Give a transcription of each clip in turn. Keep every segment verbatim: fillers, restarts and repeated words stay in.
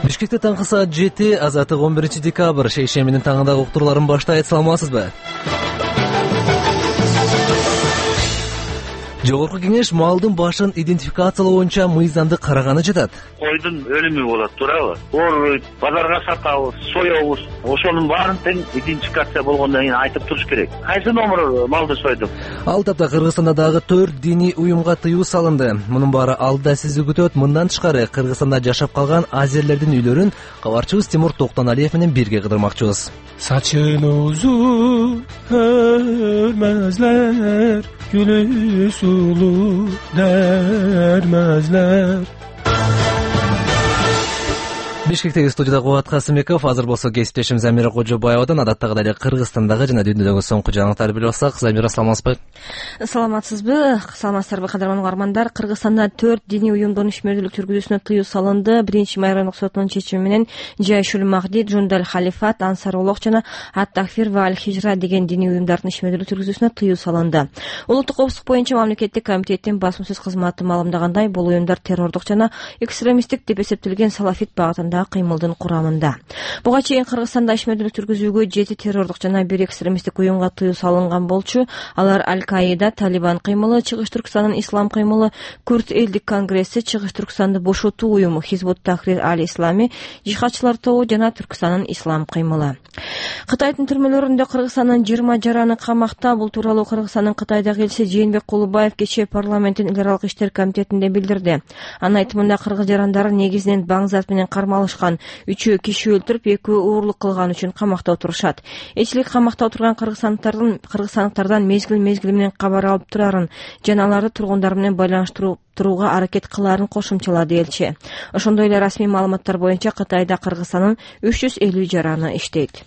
Бишкекте таңкы саат жети, азаттык он биринчи декабрь шейшембинин таңындагы уктурууларын баштайт. Саламатсызбы? Жогорку кеңеш малдын башын идентификациялоо боюнча мыйзамды караганы жатат. Койдун өлүмү болот, туурабы? Ооруйт, базарга сатабыз, соебуз. Ошонун баарын тең идентификация болгондон кийин айтып туруш керек. Кайсы номер малды сойдук? Ал тапта Кыргызстанда дагы төрт диний уюмга тыюу салынды. Мунун баары алда сизди күтөт. Мындан тышкары Кыргызстанда жашап калган азерлердин үйлөрүн кабарчыбыз Тимур Токтоналиев менен бирге кыдырмакчыбыз. Saçın uzun örmezler, gülü sulu dermezler. Бишкектеги студияда Кубат Касымбеков, азыр болсо кесиптешим Замира Кожобаевадан адаттагыдай эле Кыргызстандагы жана дүйнөдөгү соңку жаңылыктарды билип алсак. Замира, саламатсызбы? Саламатсызбы? Саламатсыздарбы, кадырлан угармандар? Кыргызстанда төрт диний уюмдун ишмердүүлүк жүргүзүүсүнө тыюу салынды. Биринчи май райондук сотунун чечими менен Жайшул Махди, Жундал Халифат, Ансаруллах жана Ат-Такфир ва Аль-Хижра деген диний уюмдардын ишмердүүлүк жүргүзүүсүнө тыюу салынды. Улуттук коопсуздук боюнча мамлекеттик комитеттин басым сөз кызматы маалымдагандай, бул уюмдар террордук жана экстремисттик деп эсептелген салафит багытында кыймылдын курамында. Буга чейин Кыргызстанда ишмердүүлүк жүргүзүүгө жети террордук жана бир экстремисттик уюмга тыюу салынган болчу. Алар Аль-Каида, Талибан кыймылы, Чыгыш Түркстандын Ислам кыймылы, Күрд элдик конгресси, Чыгыш Түркстанды бошотуу уюму, Хизбут Тахрир Аль-Ислами, Жихадчылар тобу жана Түркстандын Ислам кыймылы. Кытайдын түрмөлөрүндө Кыргызстандын жыйырма жараны камакта. Бул тууралуу Кыргызстандын Кытайдагы элчиси Жээнбек Кулубаев кечээ парламенттин эл аралык иштер комитетинде билдирди. Анын айтымында кыргыз жарандары негизинен баңзат менен кармалышкан. Үчөө киши өлтүрүп, экөө уурлук кылган үчүн камакта отурушат. Элчилик камакта отурган кыргызстандыктардын кыргызстандыктардан мезгил-мезгил менен кабар алып турарын жана аларды тургундар менен байланыштыруу турууга аракет кылаарын кошумчалады элчи. Ошондой эле расмий маалыматтар боюнча Кытайда Кыргызстандын үч жүз элүү жараны иштейт.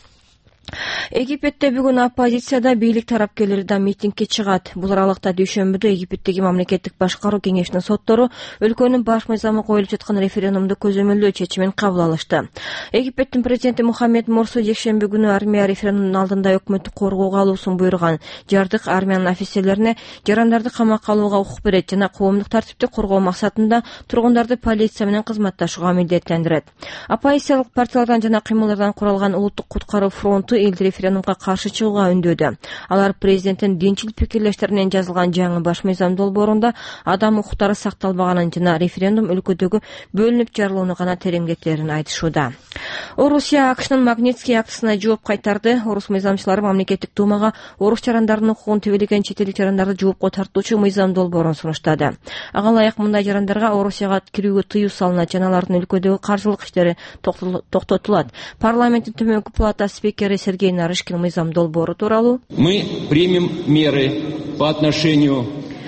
Египетте бүгүн оппозицияда бийлик тарапкерлери да митингге чыгат. Бул аралыкта дүйшөмбүдө Египеттеги мамлекеттик башкаруу кеңешинин соттору өлкөнүн баш мыйзамы коюлуп жаткан референдумду көзөмөлдөө чечимин кабыл алышты. Египеттин президенти Мухаммед Мурсу жекшемби күнү армия референдумдун алдында өкмөттү коргоого алуусун буйруган. Жардык армиянын офицерлерине жарандарды камакка алууга укук берет жана коомдук тартипти коргоо максатында тургундарды полиция менен кызматташууга милдеттендирет. Оппозициялык партиялардан жана кыймылдардан куралган улуттук куткаруу фронту эл референдумга каршы чыгууга үндөөдү. Алар президенттин динчил пикирлештеринен жазылган жаңы баш мыйзам долбоорунда адам укуктары сакталбаганын жана референдум өлкөдөгү бөлүнүп жарылууну гана тереңдетерин айтышууда. Орусия АКШнын Магнитский актысына жооп кайтарды. Орус мыйзамчылары мамлекеттик думага орус жарандарынын укугун тебелеген чет элдик жарандарды жоопко тартуучу мыйзам долбоорун сунуштады. Ага ылайык мындай жарандарга Орусияга кирүүгө тыюу салынат жана алардын өлкөдөгү каржылык иштери токтотулат. Парламенттин төмөнкү палата спикери Сергей Нарышкин мыйзам долбоору тууралуу: Мы примем меры по отношению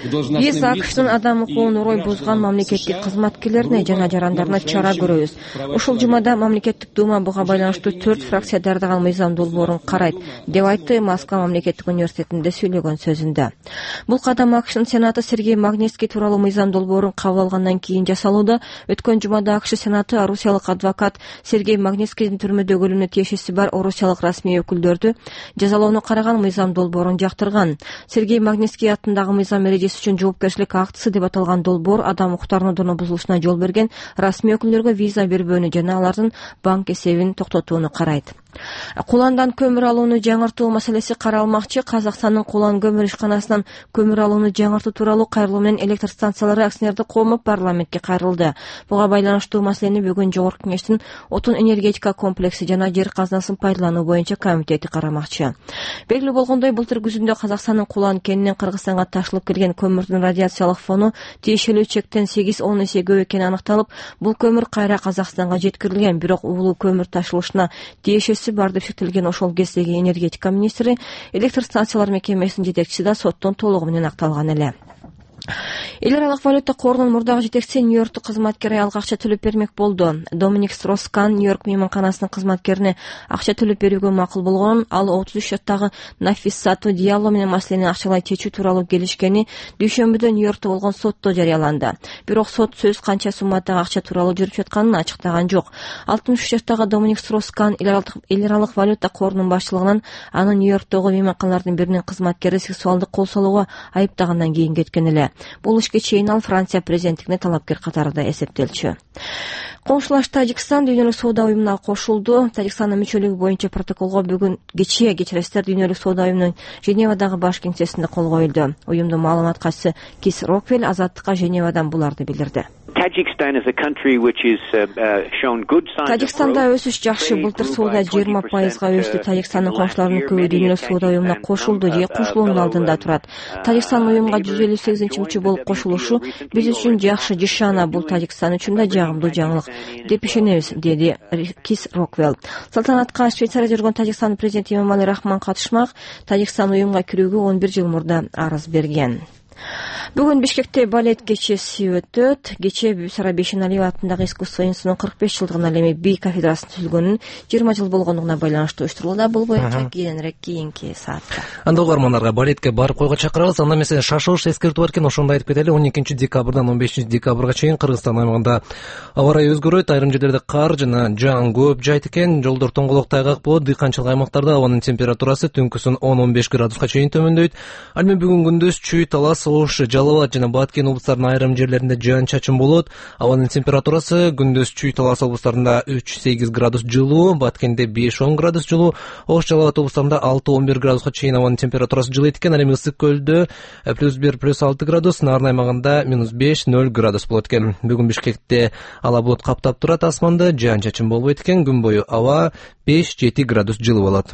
Биз АКШнын адам укугун орой бузган мамлекеттик кызматкерлерине жана жарандарына чара көрөбүз. Ушул жумада мамлекеттик дума буга байланыштуу төрт фракция даярдаган мыйзам долбоорун карайт, деп айтты Москва мамлекеттик университетинде сүйлөгөн сөзүндө. Бул кадам АКШнын сенаты Сергей Магнитский тууралуу мыйзам долбоорун кабыл алгандан кийин жасалууда. Өткөн жумада АКШ сенаты орусиялык адвокат Сергей Магнитскийдин түрмөдө өлүмүнө тиешеси бар орусиялык расмий өкүлдөрдү жазалоону караган мыйзам долбоорун жактырган. Сергей Магнитский аттындагы мыйзам үчүн жоопкерчилик актысы деп аталган долбоор адам укуктарынын бузулушуна жол берген расмий өкүлдөргө виза бербөөнү жана алардын банк эсебин токтотууну карайт. Куландан көмүр алууну жаңыртуу маселеси каралмакчы. Казакстандын Кулан көмүр ишканасынан көмүр алууну жаңыртуу тууралуу кайрылуу менен электр станциялары акционердик коому парламентке кайрылды. Буга байланыштуу маселени бүгүн Жогорку кеңештин отун энергетика комплекси жана жер казынасын пайдалануу боюнча комитети карамакчы. Белгилүү болгондой, былтыр күзүндө Казакстандын Кулан кенинен Кыргызстанга ташылып келген көмүрдүн радиациялык фону тиешелүү чектен сегиз он эсе көп экени аныкталып, бул көмүр кайра Казакстанга жеткирилген. Бирок улуу көмүр ташылышына тиешеси бар деп шектелген ошол кездеги энергетика министри электр станциялар мекемесинин жетекчиси да соттон толугу менен акталган эле. Эл аралык валюта корунун мурдагы жетекчиси Нью-Йорктук кызматкери алга акча төлөп бермек болду. Доминик Строскан Нью-Йорк мейманканасынын кызматкерине акча төлөп берүүгө макул болгонун, ал отуз үч жаштагы Нафиссату Диалло менен маселени акчалай чечүү тууралуу келишкени дүйшөмбүдө Нью-Йоркто болгон сотто жарыяланды. Бирок сот сөз канча суммадагы акча тууралуу жүрүп жатканын ачыктаган жок. алтымыш үч жаштагы Доминик Строскан эл аралык валюта корунун башчылыгынан аны Нью-Йорктогу мейманканалардын биринин кызматкери сексуалдык кол салууга айыптагандан кийин кеткен эле. Бул ишке чейин ал Франция президенттигине талапкер катарында эсептелчү. Коңшулаш Тажикстан дүйнөлүк соода уюмуна кошулду. Тажикстандын мүчөлүгү боюнча протоколго бүгүн кечээ кечиресиздер дүйнөлүк соода уюмунун Женевадагы баш кеңсесинде кол коюлду. Уюмдун маалымат катчысы Кис Роквелл Азаттыкка Женевадан буларды билдирди. Тажикстанда өсүш жакшы. Былтыр соода жыйырма пайызга өстү. Тажикстандын коңшуларынын көбү дүйнөлүк соода уюмуна кошулду же кошулуунун алдында турат. Тажикстан уюмга жүз элүү сегизинчи мүчө болуп кошулушу биз үчүн жакшы жышаана. Бул Тажикстан үчүн да жагымдуу жаңылык деп ишенебиз, деди Кис Роквелл. Салтанатка Швейцарияда жүргөн Тажикстандын президенти Эмомали Рахмон катышмак. Тажикстан уюмга кирүүгө он бир жыл мурда арыз берген. Бүгүн Бишкекте балет кечеси өтөт. Кече Бибисара Бейшеналиева атындагы искусство институтунун кырк беш жылдыгына ал эми би кафедрасынын түзүлгөнүнүн жыйырма жыл болгондугуна байланыштуу уюштурулууда. Бул боюнча кийинирээк кийинки саатта. Анда угармандарга балетке барып койго чакырабыз. Анда эмесе шашылыш эскертүү бар экен, ошондо айтып кетели. он экинчи декабрдан он бешинчи декабрга чейин Кыргызстан аймагында аба ырайы өзгөрөт. Айрым жерлерде кар жана жаан көп жайт экен. Жолдор тоңголок тайгак болот. Дыйканчылык аймактарда абанын температурасы түнкүсүн он он беш градуска чейин төмөндөйт. Ал эми бүгүн күндүз Чүй, Талас, Ош, Жалал абад жана Баткен облустарынын айрым жерлеринде жаан чачын болот. Абанын температурасы күндүз Чүй, Талас облустарында үч сегиз градус жылуу, Баткенде беш он градус жылуу, Ош, Жалал абад облустарында алты он бир градуска чейин абанын температурасы жылыйт экен. Ал эми Ысык көлдө плюс бир плюс алты градус, Нарын аймагында минус беш ноль градус болот экен. Бүгүн Бишкекте ала булут каптап турат асманды, жаан чачын болбойт экен. Күн бою аба беш жети градус жылуу болот.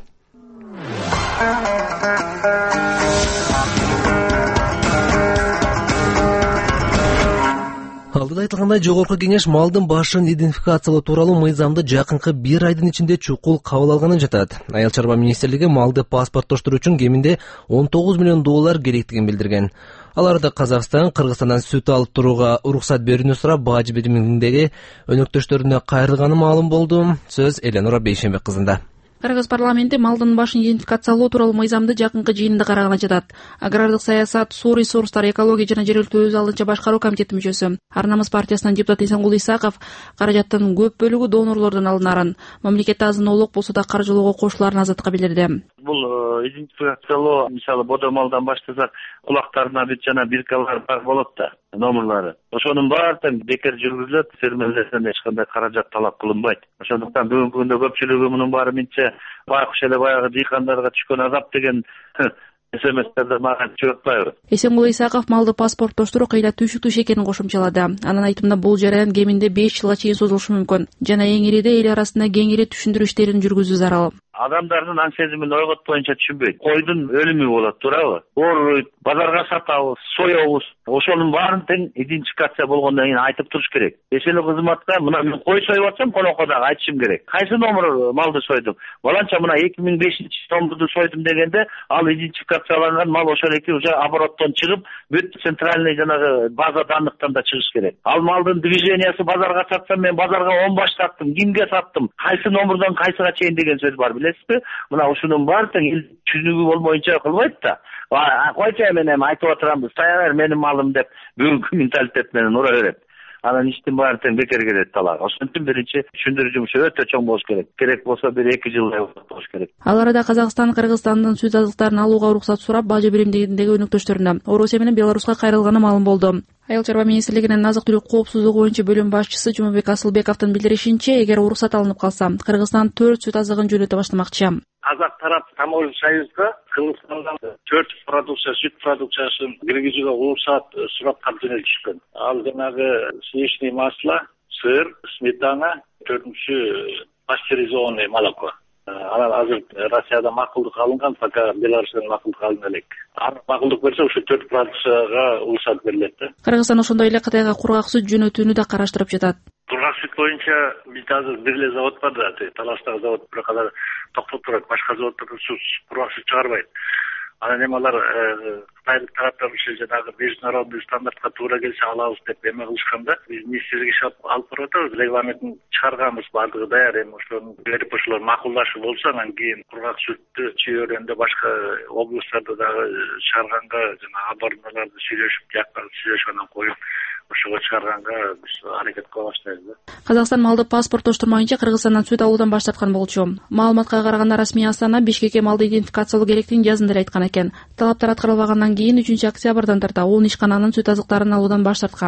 Алдыда айтылгандай, жогорку кеңеш малдын башын идентификациялоо тууралуу мыйзамды жакынкы бир айдын ичинде чукул кабыл алганын жатат. Айыл чарба министрлиги малды паспорттоштуруу үчүн кеминде он тогуз миллион доллар керектигин билдирген. Аларда Казакстан, Кыргызстандан сүт алып турууга уруксат берүүнү сурап, бажы бириминдеги өнөктөштөрүнө кайрылганы маалым болду. Сөз Эленора Бейшенбек кызында. Кыргыз парламенти малдын башын идентификациялоо тууралуу мыйзамды жакынкы жыйынында караганы жатат. Агрардык саясат, суу ресурстары, экология жана жер өлкө өз алдынча башкаруу комитетинин мүчөсү, Ар намыс партиясынын депутаты Исенгул Исаков каражаттын көп бөлүгү донорлордон алынарын, мамлекетте азын-оолук болсо да каржылоого кошулаарын Азаттыкка билдирди. Бул идентификациялоо, мисалы бодо малдан баштасак, кулактарына бүт жана биркалар бар болот да, номерлары. Ошонун баарын бекер жүргүзүлөт, фермерлерден эч кандай каражат талап кылынбайт. Ошондуктан бүгүнкү күндө көпчүлүгү мунун баары менче байкуш эле баягы дыйкандарга түшкөн азап деген эсеместерди мага чыгытпайбы. Эсенгул Исаков малды паспорттоштуруу кыйла түйшүктүү экенин кошумчалады. Анын айтымында бул жараян кеминде беш жылга чейин созулушу мүмкүн жана эң ириде эл арасында кеңири түшүндүрүү иштерин жүргүзүү зарыл. Адамдардын аң сезимин ойгот боюнча түшүнбөйт. Койдун өлүмү болот, туурабы? Ооруйт, базарга сатабыз, соёбуз. Ошонун баарын тең идентификация болгондон кийин айтып туруш керек. Эшеле кызматка мына мен кой союп атсам, конокодагы айтышым керек. Кайсы номер малды сойдум? Баланча мына эки миң бешинчи номерду сойдум дегенде, ал идентификацияланган мал ошол эки уже обороттон чыгып, бүт центральный жанагы база данныктан да чыгыш керек. Ал малдын движениясы базарга сатсам, мен базарга он баш саттым, кимге саттым, кайсы номердон кайсыга чейин деген сөз бар. Билесизби? Мына ушунун баарын эл түшүнүгү болмоюнча кылбайт да. Койчу мен эми айтып отурамбыз, тая бер менин малым деп бүгүнкү менталитет менен ура берет. Анан иштин баары тең бекер кетет талага. Ошон үчүн биринчи түшүндүрүү жумушу өтө чоң болуш керек. Керек болсо бир эки жылдай болуш керек. Ал арада Казакстан Кыргызстандын сүт азыктарын алууга уруксат сурап, бажы биримдигиндеги өнөктөштөрүнө Орусия менен Беларуска кайрылганы маалым болду. Айыл чарба министрлигинин азык-түлүк коопсуздугу боюнча бөлүм башчысы Жумабек Асылбековдун билдиришинче, эгер уруксат алынып калса, Кыргызстан төрт сүт азыгын жөнөтө баштамакчы. Казак тарап Таможня союзга Кыргызстандан төрт продукция, сүт продукциясын киргизүүгө уруксат сурап кабдене түшкөн. Ал жанагы сливочное масло, сыр, сметана, төртүнчү пастеризованный молоко. Анан азыр Россияда макулдук алынган, пока Беларусьтан макулдук алына элек. Аны макулдук берсе, ошо төрт продукцияга уруксат берилет да. Кыргызстан ошондой эле Кытайга кургак сүт жөнөтүүнү да караштырып жатат. Кургак сүт боюнча бизде азыр бир эле завод бар да, Таластагы завод бир кадар токтоп турат, башка заводдордон сүт кургак сүт чыгарбайт. Анан эми алар Кытайдык тараптан ушул жанагы международный стандартка туура келсе алабыз деп эме кылышканда, биз министрликке ишип алып барып атабыз, регламентин чыгарганбыз, баардыгы даяр. Эми ошону берип ошолор макулдашып болсо, анан кийин кургак сүттү Чүй өрөөнүндө башка областтарда дагы чыгарганга жана аборналарды сүйлөшүп, жакка сүйлөшүп анан коюп ошого чыгарганга биз аракет кыла баштайбыз. Казакстан малды паспорттоштурмайынча Кыргызстандан сүт алуудан баш тарткан болчу. Маалыматка караганда расмий Астана Бишкекке малды идентификациялоо керектигин жазында эле айткан экен. Талаптар аткарылбагандан кийин үчүнчү октябрдан тарта он ишкананын сүт азыктарын алуудан баш тарткан.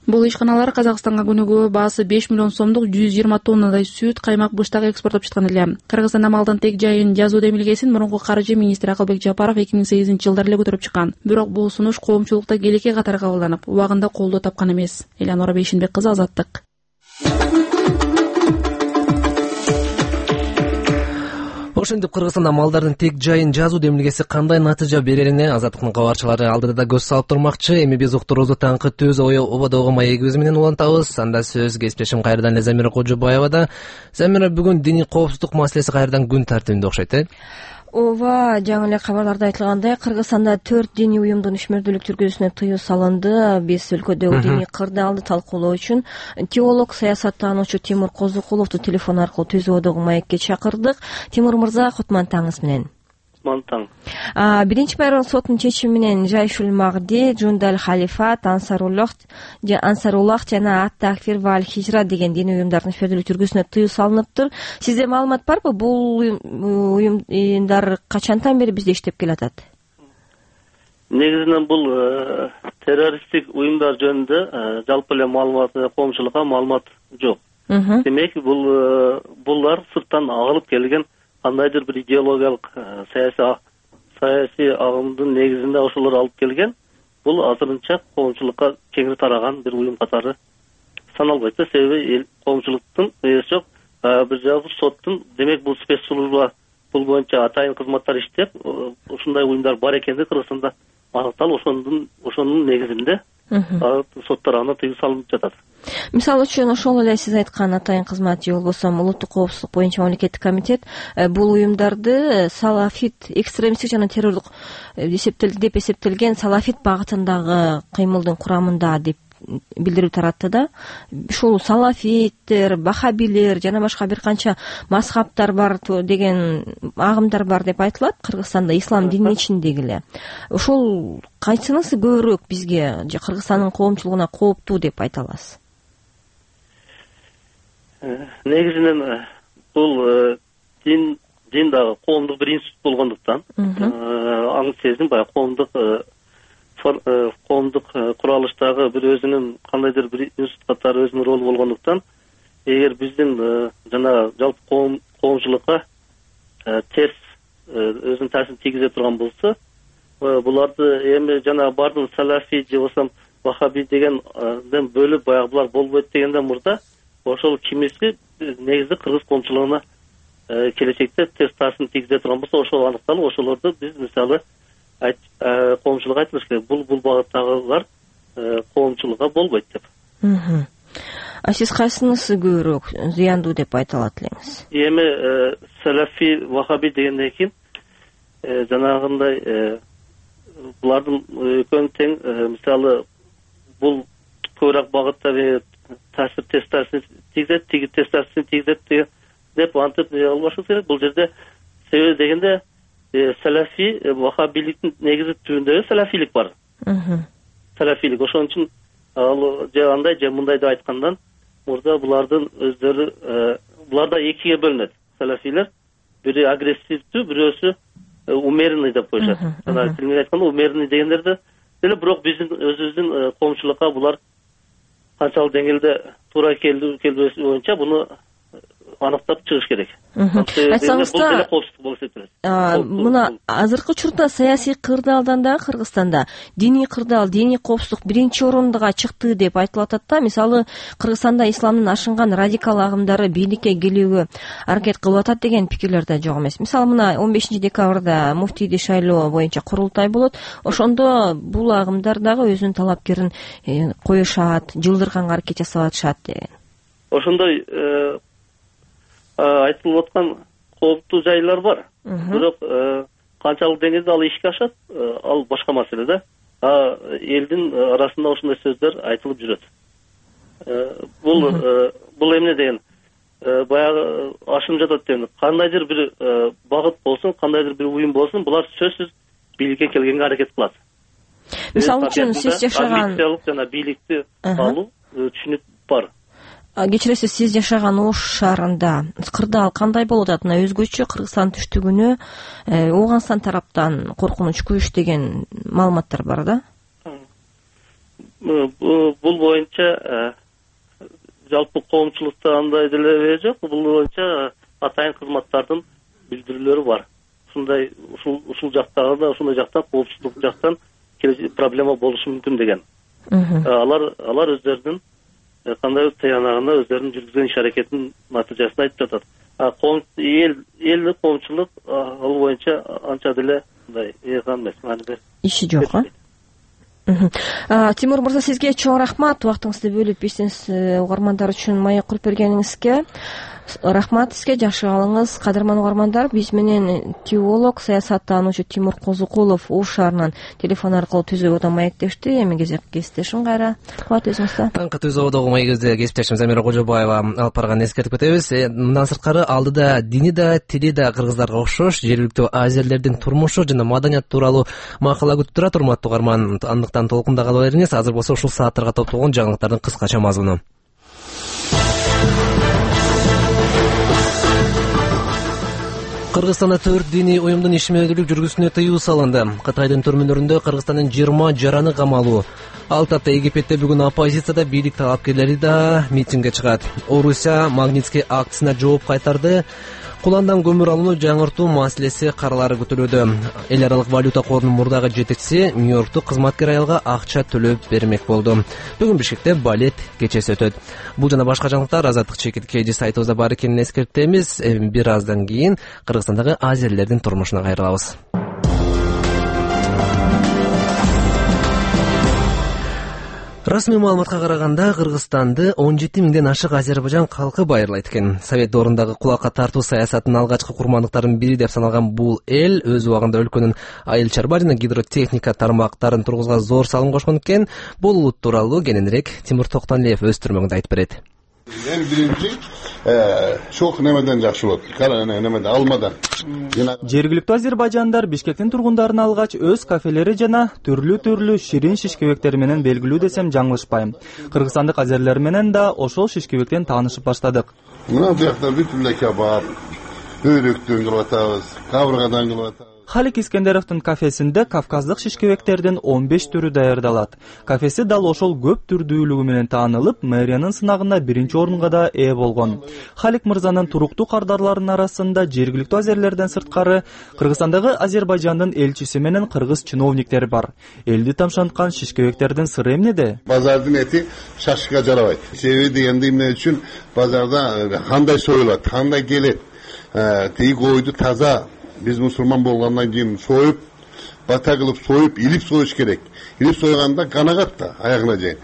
Бул ишканалар Казакстанга күнүгө баасы беш миллион сомдук жүз жыйырма тоннадай сүт, каймак, быштак экспорттоп жаткан эле. Кыргызстанда малдын тек жайын жазуу демилгесин мурунку каржы министри Акылбек Жапаров эки миң сегизинчи жылдары эле көтөрүп чыккан. Бирок бул сунуш коомчулукта келеке катары кабылданып, убагында колдоо тапкан эмес. Элянора Бейшенбек кызы, Азаттык. Ошентип Кыргызстанда малдардын тек жайын жазуу демилгеси кандай натыйжа берерине Азаттыктын кабарчылары алдыда да көз салып турмакчы. Эми биз уктуруубузду таңкы түз ободогу маегибиз менен улантабыз. Анда сөз кесиптешим кайрадан эле Замира Кожобаевада. Замира, бүгүн диний коопсуздук маселеси кайрадан күн тартибинде окшойт, э? Ооба, жаңы эле кабарларда айтылгандай, Кыргызстанда төрт диний уюмдун ишмердүүлүк жүргүзүүсүнө тыюу салынды. Биз өлкөдөгү диний кырдаалды талкуулоо үчүн теолог, саясаттануучу Тимур Козукуловду телефон аркылуу түз ободогу маекке чакырдык. Тимур мырза, кутман таңыңыз менен. Таң. Биринчи майрон сотунун чечими менен Жайшул Магди, Жундаль Халифат, Ансаруллах жана Ат-Такфир ва Аль-Хижра деген диний уюмдардын ишмердүүлүк жүргүзүүсүнө тыюу салыныптыр. Сизде маалымат барбы? Бул уюмдар качантан бери бизде иштеп келатат? Негизинен бул террористтик уюмдар жөнүндө жалпы эле маалымат, коомчулукка маалымат жок. Демек, бул булар сырттан агылып келген кандайдыр бир идеологиялык саясий саясий агымдын негизинде ошолор алып келген. Бул азырынча коомчулукка кеңири тараган бир уюм катары саналбайт. Себеби коомчулуктун ыйысы жок, бир жагы соттун, демек бул спец служба бул боюнча атайын кызматтар иштеп, ушундай уюмдар бар экенди Кыргызстанда аныкталып, ошондун ошонун негизинде соттор аны тыюу салынып жатат. Мисалы үчүн ошол эле сиз айткан атайын кызмат же болбосо улуттук коопсуздук боюнча мамлекеттик комитет бул уюмдарды салафит, экстремисттик жана террорлук деп эсептелген салафит багытындагы кыймылдын курамында деп билдирүү таратты да. Ушул салафиттер, бахабилер жана башка бир канча мазхабтар бар деген агымдар бар деп айтылат Кыргызстанда, ислам дининин ичиндеги эле. Ошол кайсынысы көбүрөөк бизге же Кыргызстандын коомчулугуна кооптуу деп айта аласыз? Негизинен бул дин дин дагы коомдук бир институт болгондуктан, аң сезим баягы коомдук коомдук куралыштагы бир өзүнүн кандайдыр бир институт катары өзүнүн ролу болгондуктан, эгер биздин жана жалпы коом коомчулукка терс өзүнүн таасирин тийгизе турган болсо, буларды эми жана бардын салафи же болбосо вахаби дегенден бөлүп баягы булар болбойт дегенден мурда ошол кимиси негизи кыргыз коомчулугуна келечекте терс таасирин тийгизе турган болсо, ошол аныкталып, ошолорду биз мисалы коомчулукка айтылыш керек. Бул бул багыттагылар коомчулукка болбойт деп. А сиз кайсынысы көбүрөөк зыяндуу деп айта алат элеңиз? Эми салафи, вахаби дегенден кийин жанагындай булардын экөөнүн тең, мисалы бул көбүрөөк багытта таасир терс таасир тийгизет, тиги терс таасирин тийгизет деп антип албашыбыз керек. Бул жерде себеби дегенде салафи, вахабиликтин негизи түбүндө салафилик бар. Салафилик. Ошон үчүн ал же андай же мындай деп айткандан мурда булардын өздөрү, буларда экиге бөлүнөт. Салафилер бири агрессивдүү, бирөөсү умеренный деп коюшат. Жана тилинен айтканда умеренный дегендерде деле, бирок биздин өзүбүздүн коомчулукка булар канчалык деңгээлде туура келүү келбеси боюнча буну аныктап чыгыш керек. Айтсаңызда, мына азыркы учурда саясий кырдаалдан да Кыргызстанда диний кырдаал, диний коопсуздук биринчи орунга чыкты деп айтылып атат да. Мисалы, Кыргызстанда исламдын ашынган радикал агымдары бийликке келүүгө аракет кылып атат деген пикирлер да жок эмес. Мисалы, мына он бешинчи декабрда муфтийди шайлоо боюнча курултай болот. Ошондо бул агымдар дагы өзүнүн талапкерин коюшат, жылдырганга аракет жасап атышат деген. Ошондой айтылып аткан кооптуу жайлар бар. Бирок канчалык деңгээлде ал ишке ашат, ал башка маселе да. А элдин арасында ошондой сөздөр айтылып жүрөт. Бул бул эмне деген? Баягы ашынып жатат деген. Кандайдыр бир багыт болсун, кандайдыр бир уюм болсун, булар сөзсүз бийликке келгенге аракет кылат. Мисалы үчүн сиз жашаган жана бийликти алуу түшүнүк бар. Кечиресиз, сиз жашаган Ош шаарында кырдаал кандай болуп атат? Мына өзгөчө Кыргызстан түштүгүнө Ооганстан тараптан коркунуч күч деген маалыматтар бар да. бул боюнча жалпы коомчулукта андай деле жок. Бул боюнча атайын кызматтардын билдирүүлөрү бар. Ушундай ушул ушул жактагы да ушундай жактан коопсуздук жактан проблема болушу мүмкүн деген. Алар алар өздөрүнүн кандай таянагында өздөрүнүн жүргүзгөн иш аракетинин натыйжасын айтып жатат. Эл элдик коомчулук ал боюнча анча деле мындай эйган эмес, мааниде иши жок. Тимур мырза, сизге чоң рахмат, убактыңызды бөлүп биздин угармандар үчүн маек куруп бергениңизге. Рахмат сизге, жакшы калыңыз. Кадырман угармандар, биз менен теолог, саясаттануучу Тимур Козукулов Ош шаарынан телефон аркылуу Түз Ободо маектешти. Эми кезек кесиптешим кайра. Кубат өзүңүздө. Таңкы Түз Ободогу маегибизде кесиптешим Замира Кожобаева алып барганын эскертип кетебиз. Мындан сырткары алдыда дини да, тили да кыргыздарга окшош, жергиликтүү азерлердин турмушу жана маданият тууралуу макала күтүп турат. Урматтуу угарман, андыктан толкунда кала бериңиз. Азыр болсо ушул сааттарга топтолгон жаңылыктардын кыскача мазмуну. Кыргызстанда төрт диний уюмдун ишмердүүлүк жүргүзүүсүнө тыюу салынды. Кытайдын түрмөлөрүндө Кыргызстандын жыйырма жараны камалуу. Ал тапта Египетте бүгүн оппозицияда бийлик талапкерлери да митингге чыгат. Орусия Магнитский акциясына жооп кайтарды. Куландан көмүр алууну жаңыртуу маселеси каралары күтүлүүдө. Эл аралык валюта корунун мурдагы жетекчиси Нью-Йорктук кызматкер аялга акча төлөп бермек болду. Бүгүн Бишкекте балет кечеси өтөт. Бул жана башка жаңылыктар Азаттык чекиткейди сайтыбызда бар экенин эскертебиз. Бир аздан кийин Кыргызстандагы азерлердин турмушуна кайрылабыз. Расмий маалыматка караганда Кыргызстанды он жети миңден ашык Азербайжан калкы байырлайт экен. Совет доорундагы кулакка тартуу саясатынын алгачкы курмандыктарынын бири деп саналган бул эл өз убагында өлкөнүн айыл чарба жана гидротехника тармактарын тургузууга зор салым кошкон экен. Бул улут тууралуу кененирээк Тимур Токтонлиев өз түрмөгүндө айтып берет. Эң биринчи чок немеден жакшы болот. Кара немеден алмадан. Жергиликтүү азербайжандар Бишкектин тургундарын алгач өз кафелери жана түрлүү-түрлүү ширин шишкебектер менен белгилүү десем жаңылышпайм. Кыргызстандык азерлер менен да ошол шишкебектен таанышып баштадык. Мына бuyakta бүтүнлөй кебаб, бөйрөктөн кылып атабыз, кабыргадан кылып атабыз. Халик Искендеровдун кафесинде кавказдык шишкебектердин он беш түрү даярдалат. Кафеси дал ошол көп түрдүүлүгү менен таанылып, мэриянын сынагында биринчи орунга да ээ болгон. Халик мырзанын туруктуу кардарларынын арасында жергиликтүү азерлерден сырткары Кыргызстандагы Азербайжандын элчиси менен кыргыз чиновниктери бар. Элди тамшанткан шишкебектердин сыры эмнеде? Базардын эти шашыкка жарабайт. Себеби дегенде эмне үчүн базарда кандай союлат, кандай келет, тиги койду таза биз мусулман болгондон кийин союп, бата кылып союп, илип союш керек. Илип сойганда канагат да аягына чейин.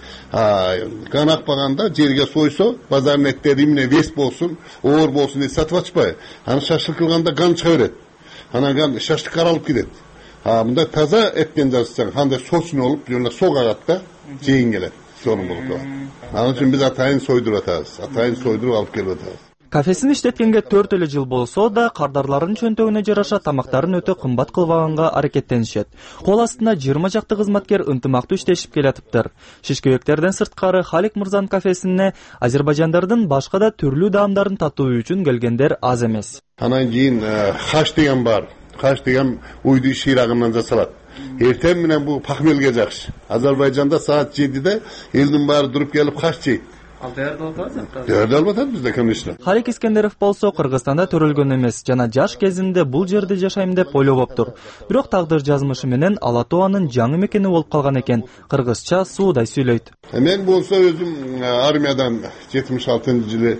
Кан акпаганда жерге сойсо, базардын эттери эмне вес болсун, оор болсун деп сатып атышпайбы? Аны шашлык кылганда кан чыга берет. Анан кан шашлык каралып кетет. Мындай таза эттен жасасаң, кандай сосын болуп, жана сок агат да, жейин келет. Сонун болот. Анын үчүн биз атайын сойдуруп атабыз. Атайын сойдуруп алып келип атабыз. Кафесин иштеткенге төрт эле жыл болсо да, кардарлардын чөнтөгүнө жараша тамактарын өтө кымбат кылбаганга аракеттенишет. Кол астында жыйырма жакты кызматкер ынтымактуу иштешип келатыптыр. Шишкебектерден сырткары Халик мырзанын кафесине азербайжандардын башка да түрлүү даамдарын татуу үчүн келгендер аз эмес. Анан кийин хаш деген бар. Хаш деген уйду шыйрагынан жасалат. Эртең менен бул пахмелге жакшы. Азербайжанда саат жетиде элдин баары туруп келип хаш жейт. Ал даярдалып атат? Даярдалып атат бизде, конечно. Халик Искендеров болсо Кыргызстанда төрөлгөн эмес жана жаш кезинде бул жерде жашайм деп ойлобоптур. Бирок тагдыр жазмышы менен Ала Тоо анын жаңы мекени болуп калган экен. Кыргызча суудай сүйлөйт. Мен болсо өзүм армиядан жетимиш алтынчы жылы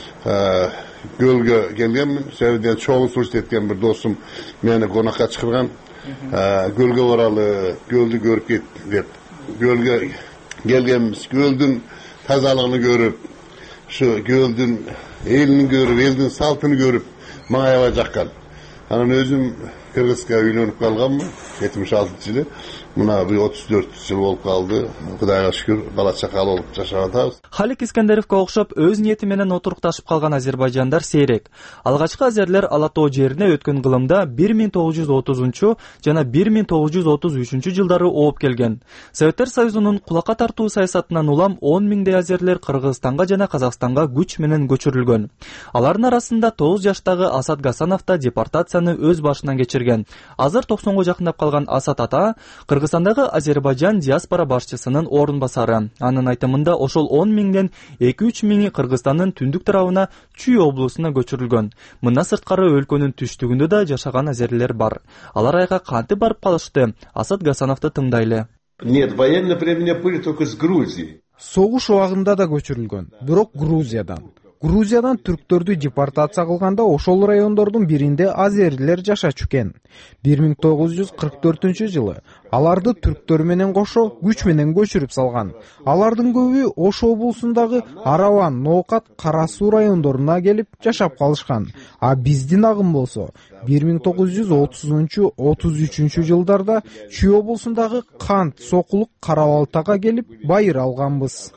көлгө келгенмин. Севден чогуу служба эткен бир досум мени конакка чакырган. Көлгө баралы, көлдү көрүп кет деп. Көлгө келгенбиз. Көлдүн тазалыгын көрүп, şu көлдүн элин көрүп, элдин салтын көрүп, мага аябай жаккан. Анан өзүм Кыргызга үйлөнүп калганмын жетимиш алтынчы жылы. Мына бир отуз төрт жыл болуп калды. Кудайга шүгүр, бала чакал болуп жашап атабыз. Халик Искендеровго окшоп өз ниети менен отурукташып калган азербайжандар сейрек. Алгачкы азерлер Ала Тоо жерине өткөн кылымда бир миң тогуз жүз отузунчу жана бир миң тогуз жүз отуз үчүнчү жылдары ооп келген. Советтер Союзунун кулакка тартуу саясатынан улам он миңдей азерлер Кыргызстанга жана Казакстанга күч менен көчүрүлгөн. Алардын арасында тогуз жаштагы Асат Гасанов да депортацияны өз башынан кечирген. Азыр токсонго жакындап калган Асат ата Кыргызстан Кыргызстандагы Азербайжан диаспора башчысынын орун басары. Анын айтымында ошол он миңден эки үч миңи Кыргызстандын түндүк тарабына Чүй облусуна көчүрүлгөн. Мындан сырткары өлкөнүн түштүгүндө да жашаган азерлер бар. Алар айга кантип барып калышты? Асад Гасановду тыңдайлы. Нет, военное времени были только с Грузии. Согуш убагында да көчүрүлгөн, бирок Грузиядан. Грузиядан түрктөрдү депортация кылганда ошол райондордун биринде азерлер жашачу экен. бир миң тогуз жүз кырк төртүнчү жылы аларды түрктөр менен кошо күч менен көчүрүп салган. Алардын көбү Ош облусундагы Араван, Ноокат, Кара Суу райондоруна келип жашап калышкан. А биздин агым болсо бир миң тогуз жүз отузунчу отуз үчүнчү жылдарда Чүй облусундагы Кант, Сокулук, Кара Балтага келип байыр алганбыз.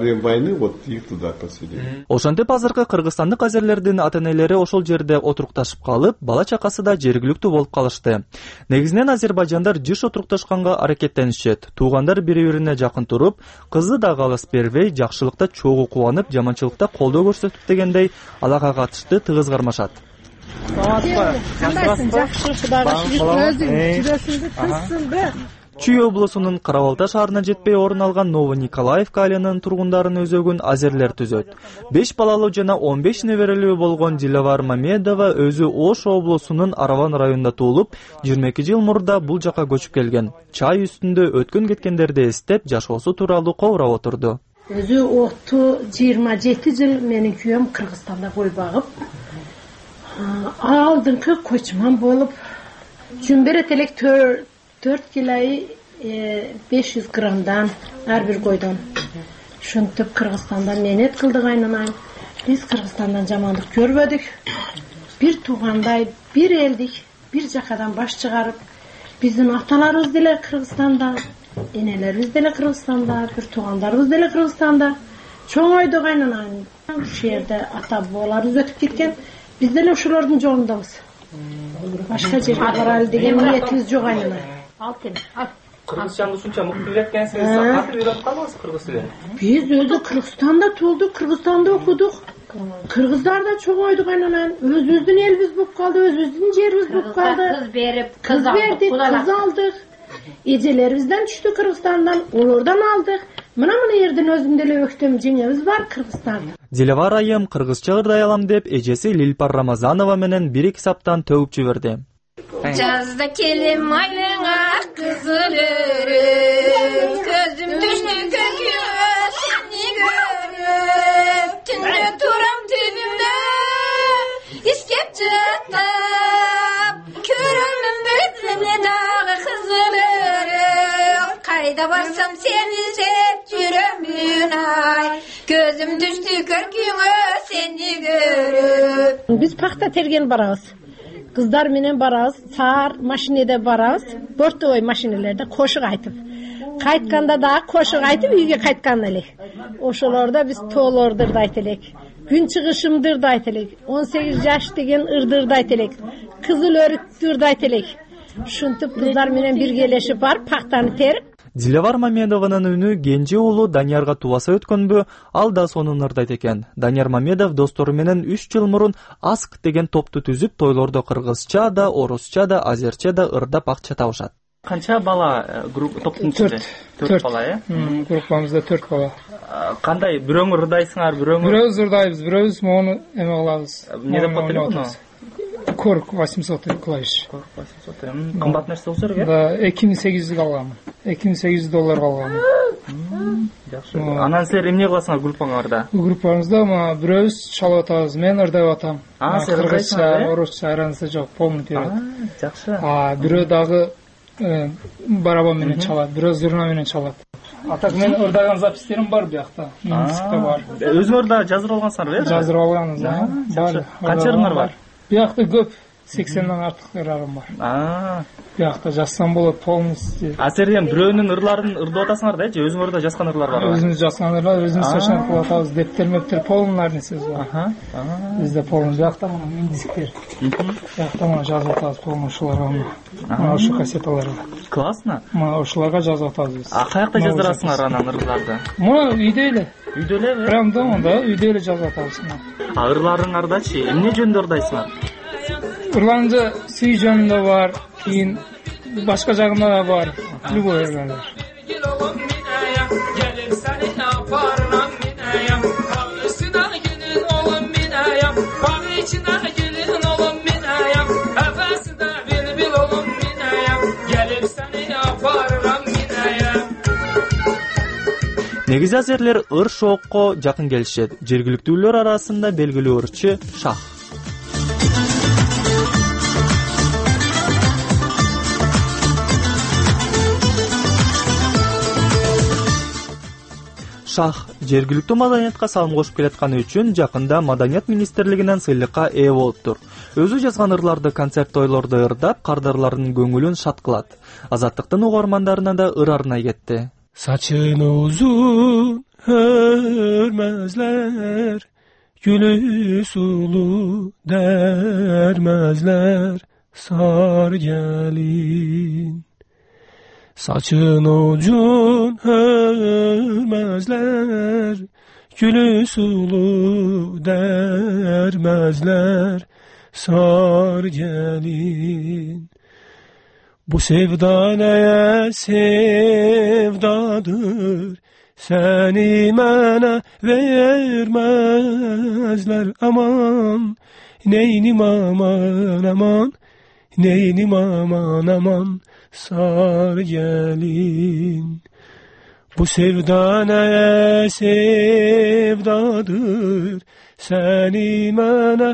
Ошентип азыркы кыргызстандык азерлердин ата-энелери ошол жерде отурукташып калып, бала чакасы да жергиликтүү болуп калышты. Негизинен азербайжандар жыш отурукташканга аракеттенишет. Туугандар бири-бирине жакын туруп, кызы да калыс бербей, жакшылыкта чогуу кубанып, жаманчылыкта колдоо көрсөтүп дегендей алага катышты тыгыз кармашат. Жакшы, Кудайга шүгүр, өзүң жүрөсүңдү тынчсыңбы? Чүй облусунун Карабалта шаарына жетпей орун алган Новониколаевка айылынын тургундарын өзөгүн азерлер түзөт. беш балалуу жана он беш неберелүү болгон Диловар Мамедова өзү Ош облусунун Араван районунда туулуп, жыйырма эки жыл мурда бул жака көчүп келген. Чай үстүндө өткөн кеткендерди эстеп, жашоосу тууралуу кобурап отурду. Өзү оту жыйырма жети жыл менин күйөөм Кыргызстанда кой багып, алдыңкы көчмөн болуп, жүмберет элек төрт килой беш жүз граммдан ар бир койдон. Ушинтип Кыргызстанда менет кылдык айнанай. Биз Кыргызстандан жамандык көрбөдүк. Бир туугандай, бир элдик, бир жакадан баш чыгарып, биздин аталарыбыз деле Кыргызстанда, энелерибиз деле Кыргызстанда, бир туугандарыбыз деле Кыргызстанда. Чоңойдук айнанай. Ушул жерде ата бабаларыбыз өтүп кеткен. Биз деле ошолордун жолундабыз. Башка жерге баралы деген ниетибиз жок айнанай. Алтын. Кыргызчанды ушунча мыкты үйрөткөнсүңүз, кантип үйрөнүп калдыңыз кыргыз тилин? Биз өзү Кыргызстанда туулдук, Кыргызстанда окудук. Кыргыздарда чоңойдук айнанан, өзүбүздүн элибиз болуп калды, өзүбүздүн жерибиз болуп калды. Кыз берип, кыз бердик, кыз алдык. Эжелерибизден түштү Кыргызстандан, олордон алдык. Мына мына жерден өзүм деле өктөм жеңебиз бар Кыргызстанда. Диловар айым кыргызча ырдай алам деп эжеси Лилпар Рамазанова менен бир китаптан төгүп жиберди. Жазда келем айныңа кызыл өрүп, көзүм түштү көккө сени көрүп, түндө турам түбүмдө искеп жаттап, көрөмүн бетине дагы кызыл өрүп, кайда барсам сени іздеп жүрөмүн ай, көзүм түштү көккө сени көрүп. Биз пахта терген барабыз. Кыздар менен барабыз, саар машинеде барабыз, бортовой машинелерде кошук айтып. Кайтканда да кошук айтып үйгө кайткан элек. Ошолордо биз тоолорду ырдайт элек. Күн чыгышымды ырдайт элек. он сегиз жаш деген ырды ырдайт элек. Кызыл өрүктү ырдайт элек. Ушинтип кыздар менен биргелешип барып пахтаны терип. Диловар Мамедованын үнү кенже уулу Даниярга тубаса өткөнбү, ал да сонун ырдайт экен. Данияр Мамедов достору менен үч жыл мурун Аск деген топту түзүп, тойлордо кыргызча да, орусча да, азерче да ырдап акча табышат. Канча бала топтун ичинде? төрт бала, э? Группамызда төрт бала. Кандай, бирөөңү ырдайсыңар, бирөөңү? Бирөөбүз ырдайбыз, бирөөбүз мону эме кылабыз. Эмне деп аталат муну? Корк восемьсот клавиш. Корк восемьсот. Кымбат нерсе болсо керек? Да, эки миң сегиз жүз алгам. эки миң сегиз жүз доллар алгам. Жакшы. Анан силер эмне кыласыңар группаңарда? Группабызда ма бирөөбүз чалып атабыз, мен ырдап атам. А, силер кыргызча, орусча айранысы жок, полный перевод. Жакшы. А, бирөө дагы барабан менен чалат, бирөө зурна менен чалат. А так мен ырдаган запистерим бар биякта. Минскте бар. Өзүңөр да жазып алгансыңарбы? Жазып алганбыз, да. Жакшы. Канча ырыңар бар? Биякта көп, сексенден артык ырым бар. А, биякта жазсам болот полностью. А силер эми бирөөнүн ырларын ырдап атасыңар да, же өзүңөр да жазган ырлар барбы? Өзүбүз жазган ырлар, өзүбүз совершенно кылып атабыз. Дептер, мептер полный нерсеси бар. Аха. Бизде полный. Биякта мына миндиктер. Биякта мына жазып атабыз полный ушуларга. Мына ушу кассеталарга. Классно. Мына ушуларга жазып атабыз биз. А каякта жаздырасыңар анан ырларды? Мына үйдө эле. Үйдө элеби? Прям домда, үйдө эле жазып атабыз. А ырларыңардачы эмне жөнүндө ырдайсыңар? Ырларында сүй жөнүндө бар, кийин башка жагында да бар. любой айландар. Gelip seni yaparım mineyim, ağrısına gelin oğlum mineyim, bağ içine gelin oğlum mineyim, efesine bilbil oğlum mineyim, gelip seni yaparım mineyim. Негизи азерлер ыр шоокко жакын келишет. Жергиликтүүлөр арасында белгилүү ырчы Шах. Шах жергиликтүү маданиятка салым кошуп келатканы үчүн жакында Маданият министрлигинен сыйлыкка ээ болуптур. Өзү жазган ырларды концерт тойлордо ырдап, кардарлардын көңүлүн шат кылат. Азаттыктын угармандарына да ыр арнай кетти. Saçın uzun örmezler, gülü sulu dermezler, sar gelin. Saçın uzun örmezler, gülü sulu dermezler, sar gelin. Bu sevda neye sevdadır, seni bana vermezler. Aman, neynim aman aman, neynim aman aman, sar gelin. Bu sevda neye sevdadır, seni bana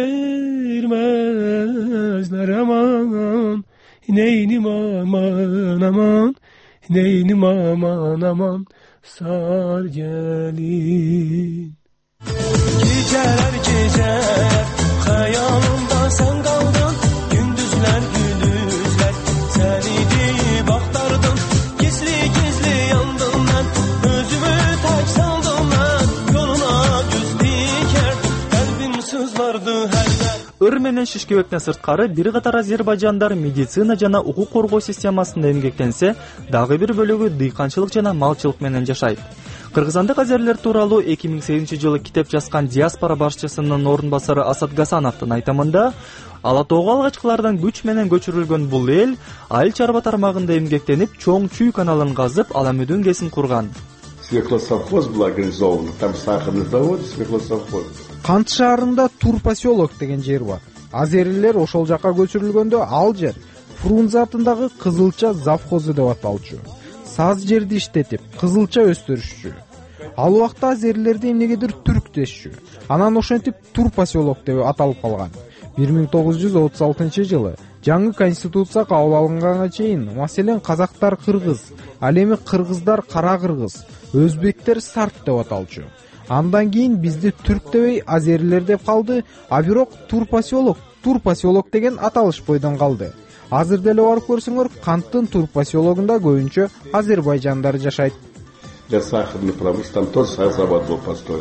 vermezler. Aman, neynim aman aman, neynim aman aman, sar gelin. Geceler geceler hayalımda sen kaldın, gündüzler gündüzler seni deyip aktardım. Gizli gizli yandım ben, özümü taş saldım ben, yoluna göz dikerdim, kalbim sızlardı her yer. Ыр менен Шишкебектен сырткары бир катар азербайжандар медицина жана укук коргоо системасында эмгектенсе, дагы бир бөлүгү дыйканчылык жана малчылык менен жашайт. Кыргызстандык азерлер тууралуу эки миң сегизинчи жылы китеп жазган диаспора башчысынын орун басары Асат Гасановдун айтымында, Ала тоого алгачкылардан күч менен көчүрүлгөн бул эл айыл чарба тармагында эмгектенип, чоң Чүй каналын казып, Аламүдүн кесин курган. Свеклосовхоз был организован, там сахарный завод, свеклосовхоз. Кант шаарында Тур поселок деген жер бар. Азерлер ошол жака көчүрүлгөндө ал жер Фрунзе атындагы Кызылча завхозу деп аталчу. Саз жерди иштетип, кызылча өстүрүшчү. Ал убакта азерлерди эмнегедир түрк дешчү. Анан ошентип Тур поселок деп аталып калган. бир миң тогуз жүз отуз алтынчы жылы жаңы конституция кабыл алынганга чейин, маселен казактар кыргыз, ал эми кыргыздар кара кыргыз, өзбектер сарт деп аталчу. Андан кийин бизди түрк дебей азерлер деп калды, а бирок Тур поселок, Тур поселок деген аталыш бойдон калды. Азыр деле барып көрсөңөр, Канттын Тур поселогунда көбүнчө азербайжандар жашайт. Для сахарной промышленности там тоже завод был построен.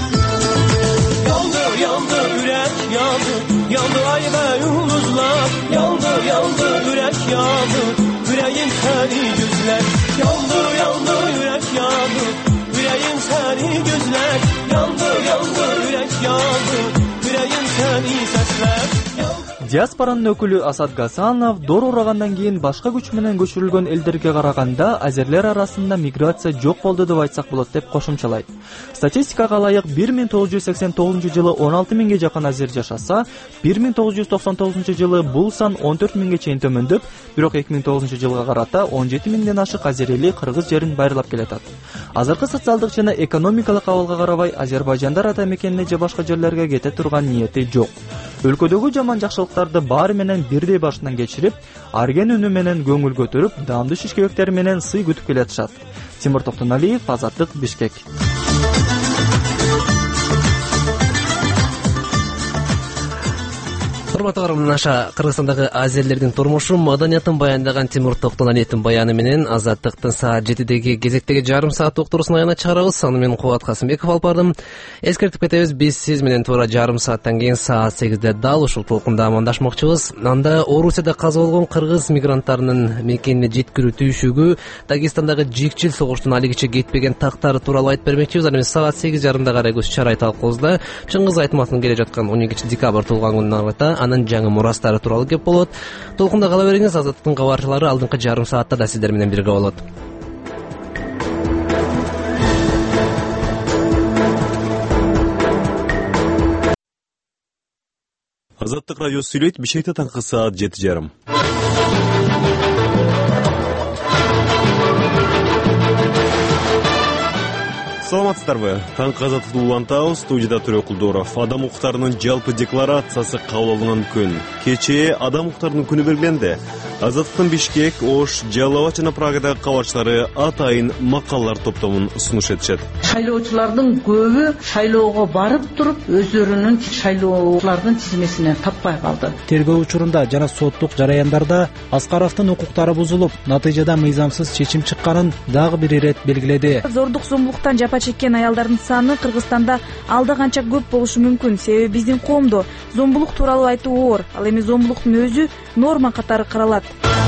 Yandı yandı yürek yandı, yandı ay ve yıldızlar. Yandı yandı yürek yandı, yüreğim seni gözler. Yandı yandı yürek yandı, yüreğim seni gözler. Yandı yandı yürek yandı, yüreğim seni sesler. Диаспоранын өкүлү Асат Гасанов дор урагандан кийин башка күч менен көчүрүлгөн элдерге караганда азерлер арасында миграция жок болду деп айтсак болот деп кошумчалайт. Статистикага ылайык бир миң тогуз жүз сексен тогузунчу жылы он алты миңге жакын азер жашаса, бир миң тогуз жүз токсон тогузунчу жылы бул сан он төрт миңге чейин төмөндөп, бирок эки миң тогузунчу жылга карата он жети миңден ашык азерели кыргыз жерин байырлап келатат. Азыркы социалдык жана экономикалык абалга карабай азербайжандар ата мекенине же башка жерлерге кете турган ниети жок. Өлкөдөгү жаман жакшылыктарды баары менен бирдей башынан кечирип, арген үнү менен көңүл көтөрүп, даамдуу шишкебектер менен сый күтүп келатышат. Тимур Токтоналиев, Азаттык, Бишкек. Урматтуу көрөрман, аша Кыргызстандагы азерлердин турмушу маданиятын баяндаган Тимур Токтоналиевдин баяны менен Азаттыктын саат жетидеги кезектеги жарым саат уктуруусун аягына чыгарабыз. Аны мен Кубат Касымбеков алып бардым. Эскертип кетебиз, биз сиз менен туура жарым сааттан кийин саат сегизде дал ушул толкунда амандашмакчыбыз. Анда Орусияда каза болгон кыргыз мигранттарынын мекенине жеткирүү түйшүгү, Дагестандагы жикчил согуштун алигиче кетпеген тактары тууралуу айтып бермекчибиз. Аны саат сегиз жарымда карай көз чарай талкуубузда Чыңгыз Айтматовдун келе жаткан он экинчи декабрь туулган күнүнө арата анан калганын жаңы мурастары тууралуу кеп болот. Толкунда кала бериңиз, Азаттыктын кабарчылары алдыңкы жарым саатта да сиздер менен бирге болот. Азаттык радио сүйлөйт, Бишкекте таңкы саат жети жарым. Саламатсыздарбы? Таңкы Азаттыкты улантабыз. Студияда Төрө Кулдоров. Адам укуктарынын жалпы декларациясы кабыл алынган күн. Кечээ адам укуктарынын күнү белгиленди. Азаттыктын Бишкек, Ош, Жалал Абад жана Прагадагы кабарчылары атайын макалалар топтомун сунуш этишет. Шайлоочулардын көбү шайлоого барып туруп, өздөрүнүн шайлоочулардын тизмесинен таппай калды. Тергөө учурунда жана соттук жараяндарда Аскаровдун укуктары бузулуп, натыйжада мыйзамсыз чечим чыкканын дагы бир ирет белгиледи. Зордук зомбулуктан жапа чеккен аялдардын саны Кыргызстанда алда канча көп болушу мүмкүн. Себеби биздин коомдо зомбулук тууралуу айтуу оор. Ал эми зомбулуктун өзү норма катары каралат.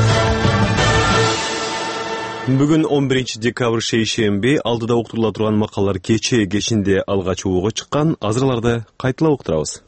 Бүгүн он биринчи декабрь шейшемби, алдыда уктурула турган макалалар кечээ кечинде алгач угууга чыккан. Азырларды кайталап уктурабыз.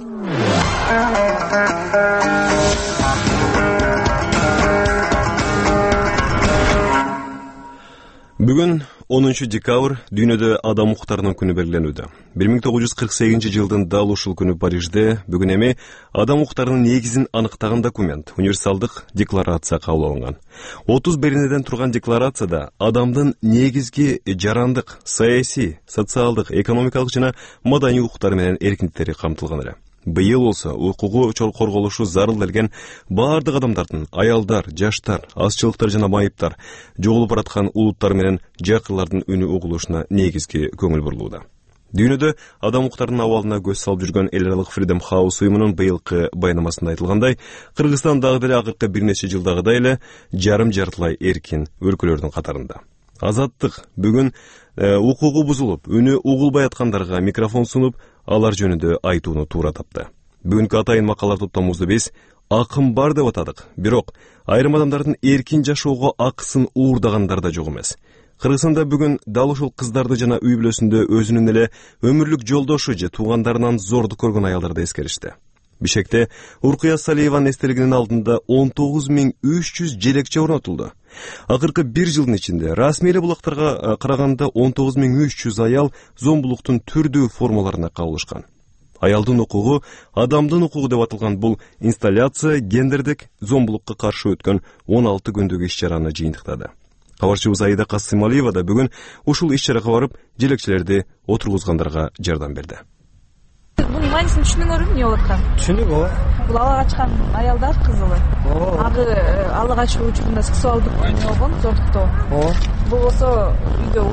Бүгүн онунчу декабрь дүйнөдө адам укуктарынын күнү белгиленүүдө. бир миң тогуз жүз кырк сегизинчи жылдын дал ушул күнү Парижде бүгүн эми адам укуктарынын негизин аныктаган документ, универсалдык декларация кабыл алынган. отуз беренеден турган декларацияда адамдын негизги жарандык, саясий, социалдык, экономикалык жана маданий укуктары менен эркиндиктери камтылган эле. Быйыл болсо укугу корголушу зарыл делген баардык адамдардын, аялдар, жаштар, азчылыктар жана майыптар, жоголуп бараткан улуттар менен жакырлардын үнү угулушуна негизги көңүл бурулууда. Дүйнөдө адам укуктарынын абалына көз салып жүргөн эл аралык Freedom House уюмунун быйылкы баянамасында айтылгандай, Кыргызстан дагы деле акыркы бир нече жылдагыдай эле жарым-жартылай эркин өлкөлөрдүн катарында. Азаттык бүгүн э, укугу бузулуп, үнү угулбай аткандарга микрофон сунуп, алар жөнүндө айтууну туура тапты. Бүгүнкү атайын макалалар топтомубузду биз акым бар деп атадык. Бирок айрым адамдардын эркин жашоого акысын уурдагандар да жок эмес. Кыргызстанда бүгүн дал ушул кыздарды жана үй бүлөсүндө өзүнүн эле өмүрлүк жолдошу же туугандарынан зордук көргөн аялдарды эскеришти. Бишкекте Уркуя Салиеванын эстелигинин алдында он тогуз миң үч жүз желекче орнотулду. Акыркы бир жылдын ичинде расмий эле булактарга караганда он тогуз миң үч жүз аял зомбулуктун түрдүү формаларына кабылышкан. Аялдын укугу адамдын укугу деп аталган бул инсталляция гендердик зомбулукка каршы өткөн он алты күндүк иш-чараны жыйынтыктады. Кабарчыбыз Аида Касымалиева да бүгүн ушул иш-чарага барып, желекчилерди отургузгандарга жардам берди. Бунун маанисин түшүнүңөрбү, эмне болуп аткан? Түшүнүк ооба. Бул ала качкан аялдар кызылы. Ага ала качуу учурунда сексуалдык эмне болгон, зордуктоо. Ооба. Бул болсо үйдө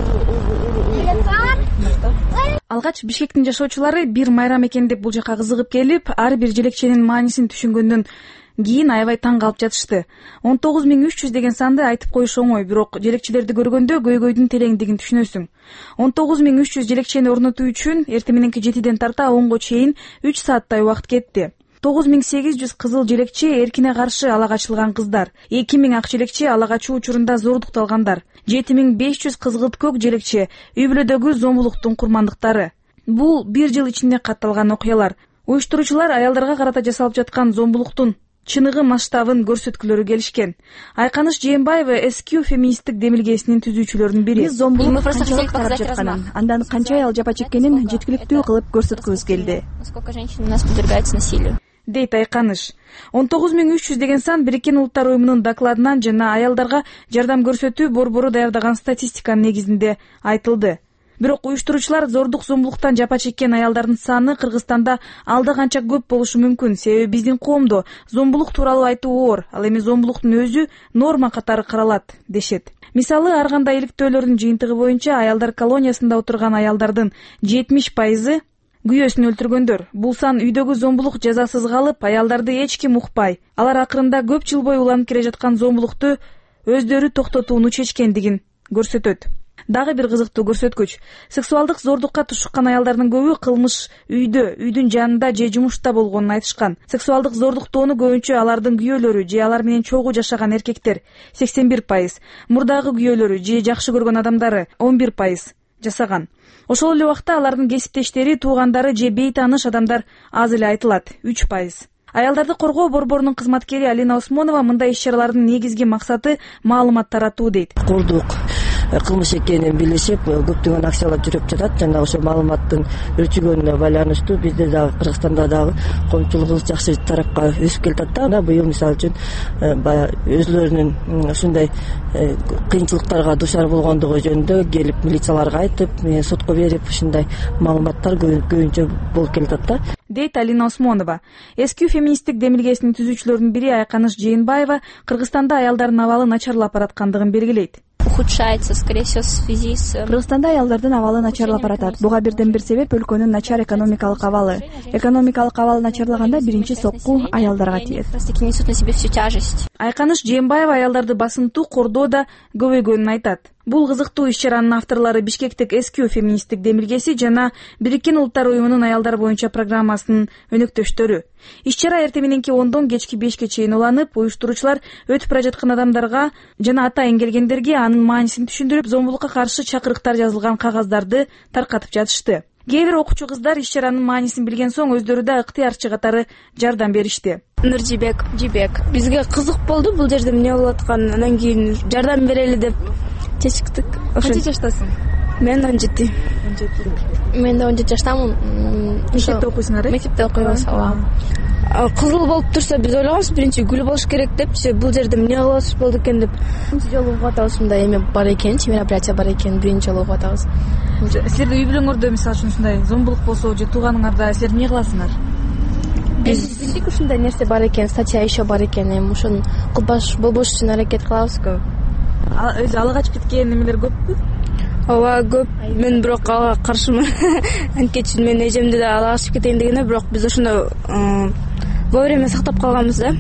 алгач Бишкектин жашоочулары бир майрам экен деп бул жака кызыгып келип, ар бир желекченин маанисин түшүнгөндөн кийин аябай таң калып жатышты. он тогуз миң үч жүз деген санды айтып коюш оңой, бирок желекчилерди көргөндө көйгөйдүн тереңдигин түшүнөсүң. он тогуз миң үч жүз желекчени орнотуу үчүн эртең мененки жетиден тарта онго чейин үч сааттай убакыт кетти. тогуз миң сегиз жүз кызыл желекчи эркине каршы ала качылган кыздар, эки миң ак желекчи ала качуу учурунда зордукталгандар, жети миң беш жүз кызгылт көк желекчи үй бүлөдөгү зомбулуктун курмандыктары. Бул бир жыл ичинде катталган окуялар. Уюштуруучулар аялдарга карата жасалып жаткан зомбулуктун чыныгы масштабын көрсөткүлөрү келишкен. Айканыш Жээнбаева эс кью феминисттик демилгесинин түзүүчүлөрүнүн бири. Биз зомбулук канчалык тарап жатканын, андан канча аял жапа чеккенин жеткиликтүү кылып көрсөткүбүз келди. Сколько женщин у нас подвергается насилию? Дейт Айканыш. он тогуз миң үч жүз деген сан Бириккен Улуттар уюмунун докладынан жана аялдарга жардам көрсөтүү борбору даярдаган статистиканын негизинде айтылды. Бирок уюштуруучулар зордук зомбулуктан жапа чеккен аялдардын саны Кыргызстанда алда канча көп болушу мүмкүн. Себеби биздин коомдо зомбулук тууралуу айтуу оор. Ал эми зомбулуктун өзү норма катары каралат, дешет. Мисалы, ар кандай иликтөөлөрдүн жыйынтыгы боюнча аялдар колониясында отурган аялдардын жетимиш пайызы күйөөсүн өлтүргөндөр. Бул сан үйдөгү зомбулук жазасыз калып, аялдарды эч ким укпай. Алар акырында көп жыл бою уланып келе жаткан зомбулукту өздөрү токтотууну чечкендигин көрсөтөт. Дагы бир кызыктуу көрсөткүч. Сексуалдык зордукка тушуккан аялдардын көбү кылмыш үйдө, үйдүн жанында же жумушта болгонун айтышкан. Сексуалдык зордуктоону көбүнчө алардын күйөөлөрү же алар менен чогуу жашаган эркектер сексен бир пайыз, мурдагы күйөөлөрү же жакшы көргөн адамдары он бир пайыз жасаган. Ошол эле убакта алардын кесиптештери, туугандары же бейтааныш адамдар аз эле айтылат, үч пайыз. Аялдарды коргоо борборунун кызматкери Алина Осмонова мындай иш-чаралардын негизги максаты маалымат таратуу дейт. Курдук кылмыш экенин билишип, көптөгөн акциялар жүрүп жатат жана ошо маалыматтын өрчүгөнүнө байланыштуу бизде дагы Кыргызстанда дагы коомчулугубуз жакшы тарапка өсүп келатат да. Быйыл мисалы үчүн баягы өзлөрүнүн ушундай кыйынчылыктарга дуушар болгондугу жөнүндө келип милицияларга айтып, сотко берип ушундай маалыматтар көбүнчө болуп келатат да. Дейт Алина Осмонова. Эски феминисттик демилгесинин түзүүчүлөрүнүн бири Айканыш Жээнбаева Кыргызстанда аялдардын абалы начарлап бараткандыгын белгилейт. Ухудшается, скорее всего, в связи с... Кыргызстанда аялдардын абалы начарлап баратат. Буга бирден бир себеп өлкөнүн начар экономикалык абалы. Экономикалык абал начарлаганда биринчи сокку аялдарга тиет. Несут на себе всю тяжесть. Айканыш Жээнбаева аялдарды басынтуу кордоодо көбөйгөнүн айтат. Бул кызыктуу иш-чаранын авторлору Бишкектик эски феминисттик демилгеси жана Бириккен Улуттар уюмунун аялдар боюнча программасынын өнөктөштөрү. Иш-чара эртең мененки ондон кечки бешке чейин уланып, уюштуруучулар өтүп бара жаткан адамдарга жана атайын келгендерге анын маанисин түшүндүрүп, зомбулукка каршы чакырыктар жазылган кагаздарды таркатып жатышты. Кээ бир окуучу кыздар иш-чаранын маанисин билген соң өздөрү да ыктыярчы катары жардам беришти. Нуржибек, Жибек. Бизге кызык болду бул жерде эмне болуп атканы, анан кийин жардам берели деп чечиктик. Канча жаштасың? Мен он жети. он жети. Мен да он жети жаштамын. Мектепте окуйсуңар, э? Мектепте окуйбуз, ооба. Кызыл болуп турса биз ойлогонбуз биринчи гүл болуш керек депчи, бул жерде эмне кылып болду экен деп. Биринчи жолу угуп атабыз мындай эме бар экен, мероприятие бар экен, биринчи жолу угуп атабыз. Силердин үй бүлөңөрдө мисалы үчүн ушундай зомбулук болсо же тууганыңарда силер эмне кыласыңар? Биз билдик ушундай нерсе бар экен, статья еще бар экен, эми ошону кылбаш болбош үчүн аракет кылабыз көп. Өзү ала качып кеткен немелер көппү? Ооба, көп. Мен бирок ага каршымын. Анткени мен эжемди да ала качып кетейин дегенде, бирок биз ошону вовремя сактап калганбыз да.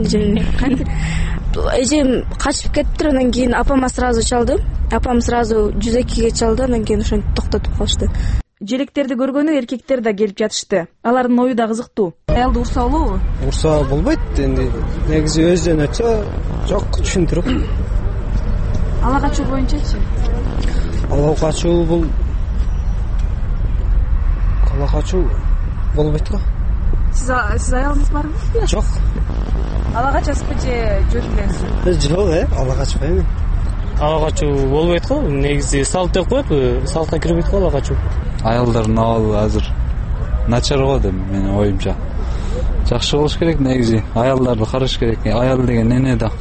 Эжем качып кетти, андан кийин апама сразу чалды. Апам сразу жүз экиге чалды, андан кийин ошентип токтотуп калышты. Желектерди көргөнү эркектер да келип жатышты. Алардын ою да кызыктуу. Аялды урса болобу? Урса болбойт, энди негизи өзүнөн өтсө, жок түшүндүрүп. Ала качуу боюнчачы? Ала качуу бул ала качуу болбойт го. Сиз сиз аялыңыз барбы? Жок. Ала качасызбы же жөрүлөсүз? Жок, э, ала качпайм. Ала качуу болбойт го. Негизи салт деп коет, салтка кирбейт го ала качуу. Аялдардын абалы азыр начар го деп менин оюмча. Жакшы болуш керек негизи. Аялдарды караш керек. Аял деген эне да.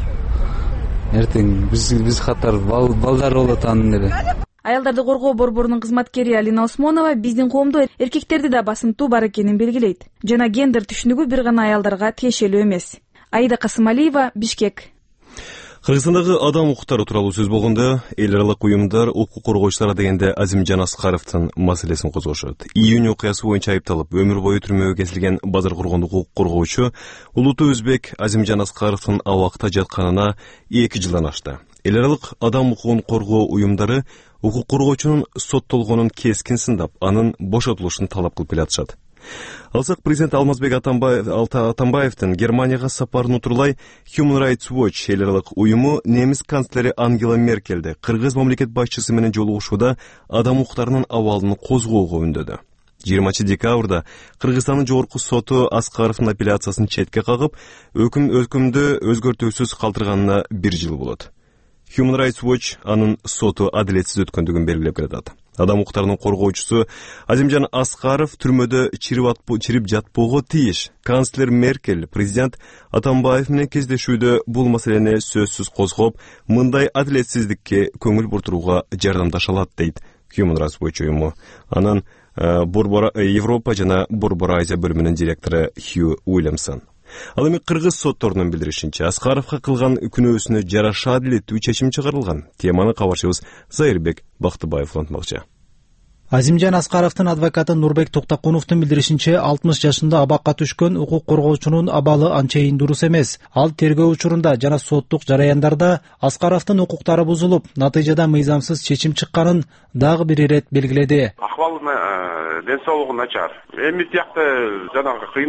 Эртең биз биз катар балдар болот анын эле. Аялдарды коргоо борборунун кызматкери Алина Осмонова биздин коомдо эркектерди да басынтуу бар экенин белгилейт. Жана гендер түшүнүгү бир гана аялдарга тиешелүү эмес. Аида Касымалиева, Бишкек. Кыргызстандагы адам укуктары тууралуу сөз болгондо, эл аралык уюмдар укук коргоочулар дегенде Азимжан Аскаровдун маселесин козгошот. Июнь окуясы боюнча айыпталып, өмүр бою түрмөгө кесилген базар коргондук укук коргоочу Улутуу Өзбек Азимжан Аскаровдун абакта жатканына эки жылдан ашты. Эл аралык адам укугун коргоо уюмдары укук коргоочунун соттолгонун кескин сындап, анын бошотулушун талап кылып келатышат. Алсак президент Алмазбек Атамбаев, Атамбаевдин Германияга сапарын утурлай Human Rights Watch эл аралык уюму немис канцлери Ангела Меркельди кыргыз мамлекет башчысы менен жолугушууда адам укуктарынын абалын козгоого үндөдү. жыйырманчы декабрда Кыргызстандын жогорку соту Аскаровдун апелляциясын четке кагып, өкүм өкүмдү өзгөртүүсүз калтырганына бир жыл болот. Human Rights Watch анын соту адилетсиз өткөндүгүн белгилеп келатат. Адам укуктарынын коргоочусу Азимжан Аскаров түрмөдө чирип жатпоого тийиш. Канцлер Меркель президент Атамбаев менен кездешүүдө бул маселени сөзсүз козгоп, мындай адилетсиздикке көңүл буртууга жардамдаша алат дейт Human Rights Watch уюму. Анан Борбора Европа жана Борбора Азия бөлүмүнүн директору Хью Уильямсон. Ал эми кыргыз сотторунун билдиришинче, Аскаровго кылган күнөөсүнө жараша адилеттүү чечим чыгарылган. Теманы кабарчыбыз Зайырбек Бактыбаев улантмакчы. Азимжан Аскаровдун адвокаты Нурбек Токтокуновдун билдиришинче, алтымыш жашында абакка түшкөн укук коргоочунун абалы анчейин дурус эмес. Ал тергөө учурунда жана соттук жараяндарда Аскаровдун укуктары бузулуп, натыйжада мыйзамсыз чечим чыкканын дагы бир ирет белгиледи. Акыбалы ден соолугу начар. Эми тиякты жанагы кыйноого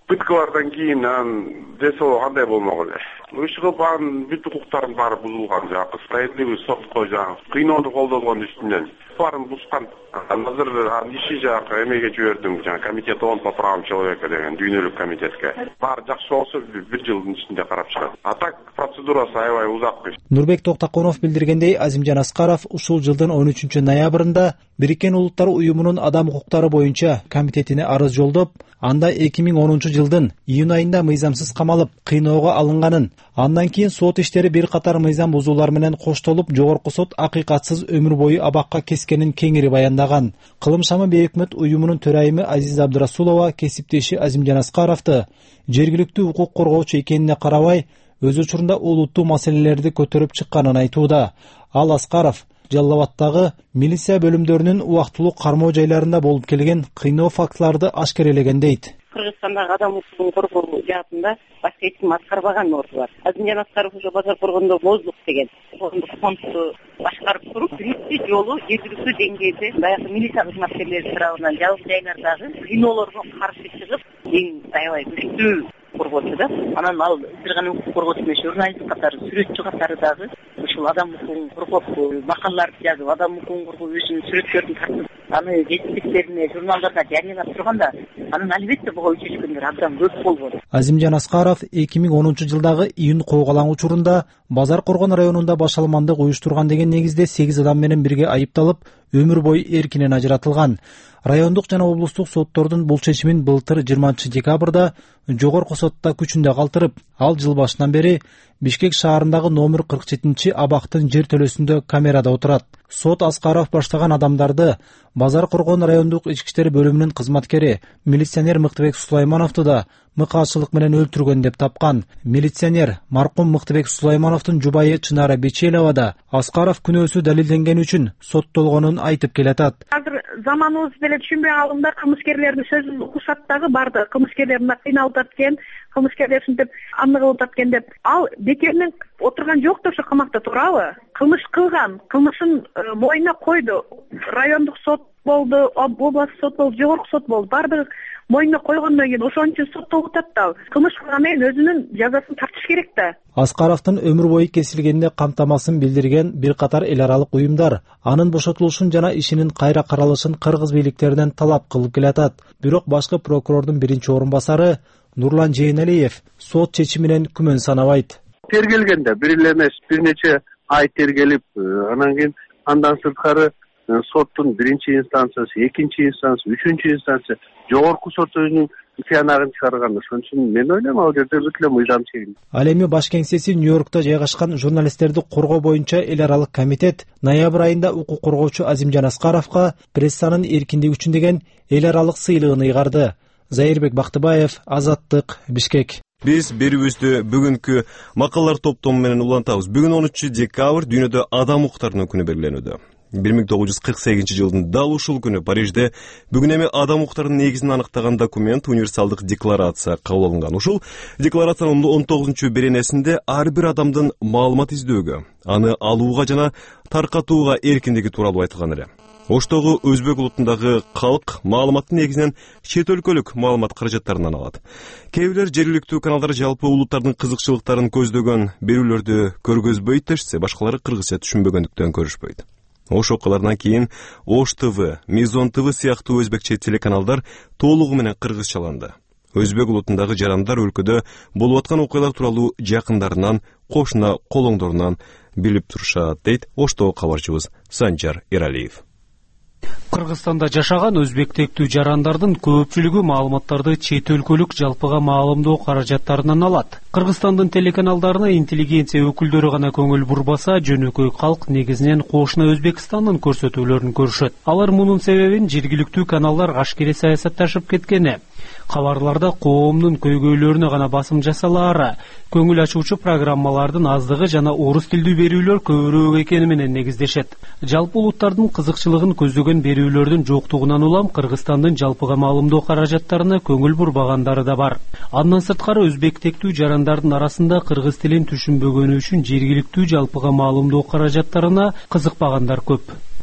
пыткалардан кийин анан жасоо кандай болмок эле? Иш кылып анын бүт укуктарын баары бузулган, жанагы справедливый сотко жанагы кыйноону колдонгон үстүнөн баарын бузган. Азыр анын иши жанагы эмеге жибердим, жанагы комитет он по правам человека деген дүйнөлүк комитетке. Баары жакшы болсо бир жылдын ичинде карап чыгат. А так процедурасы аябай узак. Нурбек Токтоконов билдиргендей, Азимжан Аскаров ушул жылдын он үчүнчү ноябрында Бириккен Улуттар уюмунун адам укуктары боюнча комитетине арыз жолдоп, анда эки миң онунчу жылдын июнь айында мыйзамсыз камалып, кыйноого алынганын, андан кийин сот иштери бир катар мыйзам бузуулар менен коштолуп, жогорку сот акыйкатсыз өмүр бою абакка кескенин кеңири баяндаган. Кылым шамы бейөкмөт уюмунун төрайымы Азиза Абдырасулова кесиптеши Азимжан Аскаровду жергиликтүү укук коргоочу экенине карабай, өз учурунда олуттуу маселелерди көтөрүп чыкканын айтууда. Ал Аскаров Жалал Абаддагы милиция бөлүмдөрүнүн убактылуу кармоо жайларында болуп келген кыйноо фактыларды ашкерелеген дейт. Кыргызстандагы адам укугун коргоо жаатында башка эч ким аткарбаган орду бар. Азимжан Аскаров уже базар коргондо боздук деген коомдук фондду башкарып туруп, биринчи жолу жергиликтүү деңгээлде баягы милиция кызматкерлери тарабынан жабык жайлардагы кыйноолорго каршы чыгып, эң аябай күчтүү коргоочу да. Анан ал бир гана укук коргоочу эмес, журналист катары, сүрөтчү катары дагы ушул адам укугун коргоп, макалаларды жазып, адам укугун коргоо өзүнүн сүрөттөрүн тартып, аны жетиштиктерине журналдарда жарыялап турганда, анын албетте буга үчүшкөндөр абдан көп болгон. Азимжан Аскаров эки миң онунчу жылдагы июнь койгалаң учурунда Базар Коргон районунда башаламандык уюштурган деген негизде сегиз адам менен бирге айыпталып, өмүр бою эркинен ажыратылган. Райондук жана облустук соттордун бул чечимин былтыр жыйырманчы декабрда жогорку сотто күчүндө калтырып, ал жыл башынан бери Бишкек шаарындагы номер кырк жетинчи абактын жер төлөсүндө камерада отурат. Сот Аскаров баштаган адамдарды Базар Коргон райондук ички иштер бөлүмүнүн кызматкери милиционер Мыктыбек Сулаймановду да мыкаачылык менен өлтүргөн деп тапкан. Милиционер маркум Мыктыбек Сулаймановдун жубайы Чынара Бечелова да Аскаров күнөөсү далилденген үчүн соттолгонун айтып келатат. Азыр заманыбыз деле түшүнбөй калганда кылмышкерлердин сөзүн укушат дагы барды. Кылмышкерлер мына кыйналып аткен, кылмышкерлер ушинтип аны кылып аткен деп. Ал бекеринен отурган жок да ошо камакта турабы? Кылмыш кылган, кылмышын моюнуна койду. Райондук сот болду, областык сот болду, жогорку сот болду. Бардыгы моюнуна койгондон кийин ошон үчүн соттолуп атат да. Кылмыш кылган менен өзүнүн жазасын тартыш керек да. Аскаровдун өмүр бою кесилгенине камтамасын билдирген бир катар эл аралык уюмдар анын бошотулушун жана ишинин кайра каралышын кыргыз бийликтеринен талап кылып келатат. Бирок башкы прокурордун биринчи орун басары Нурлан Жээналиев сот чечиминен күмөн санабайт. Тергелгенде бир эле эмес, бир нече ай тергелип, анан кийин андан сырткары соттун биринчи инстанциясы, экинчи инстанция, үчүнчү инстанция, жогорку сот өзүнүн тыянагын чыгарган. Ошон үчүн мен ойлойм ал жерде бүт эле мыйзам чегин. Ал эми баш кеңсеси Нью-Йоркто жайгашкан журналисттерди коргоо боюнча эл аралык комитет ноябрь айында укук коргоочу Азимжан Аскаровго прессанын эркиндиги үчүн деген эл аралык сыйлыгын ыйгарды. Заирбек Бактыбаев, Азаттык, Бишкек. Биз берүүбүздү бүгүнкү макалалар топтому менен улантабыз. Бүгүн он үчүнчү декабрь дүйнөдө адам укуктарынын күнү белгиленүүдө. бир миң тогуз жүз кырк сегизинчи жылдын дал ушул күнү Парижде бүгүн эми адам укуктарынын негизин аныктаган документ, универсалдык декларация кабыл алынган. Ушул декларациянын он тогузунчу беренесинде ар бир адамдын маалымат издөөгө, аны алууга жана таркатууга эркиндиги тууралуу айтылган эле. Оштогу өзбек улутундагы калк маалыматтын негизинен чет өлкөлүк маалымат каражаттарынан алат. Кээ бирлер жергиликтүү каналдар жалпы улуттардын кызыкчылыктарын көздөгөн берүүлөрдү көргөзбөйт дешсе, башкалары кыргызча түшүнбөгөндүктөн көрүшпөйт. Ош окуяларынан кийин Ош ТВ, Мизон ТВ сыяктуу өзбекче телеканалдар толугу менен кыргызчаланды. Өзбек улутундагы жарандар өлкөдө болуп аткан окуялар тууралуу жакындарынан, кошуна колоңдорунан билип турушат, дейт Оштогу кабарчыбыз Санжар Эралиев. Кыргызстанда жашаган өзбектектүү жарандардын көпчүлүгү маалыматтарды чет өлкөлүк жалпыга маалымдоо каражаттарынан алат. Кыргызстандын телеканалдарына интеллигенция өкүлдөрү гана көңүл бурбаса, жөнөкөй калк негизинен кошуна Өзбекстандын көрсөтүүлөрүн көрүшөт. Алар мунун себебин жергиликтүү каналдар ашкере саясатташып кеткени, кабарларда коомдун көйгөйлөрүнө гана басым жасалаары, көңүл ачуучу программалардын аздыгы жана орус тилдүү берүүлөр көбүрөөк экени менен негиздешет. Жалпы улуттардын кызыкчылыгын көздөгөн берүүлөрдүн жоктугунан улам Кыргызстандын жалпыга маалымдоо каражаттарына көңүл бурбагандары да бар. Андан сырткары өзбектектүү жарандардын арасында кыргыз тилин түшүнбөгөнү үчүн жергиликтүү жалпыга маалымдоо каражаттарына кызыкпагандар көп.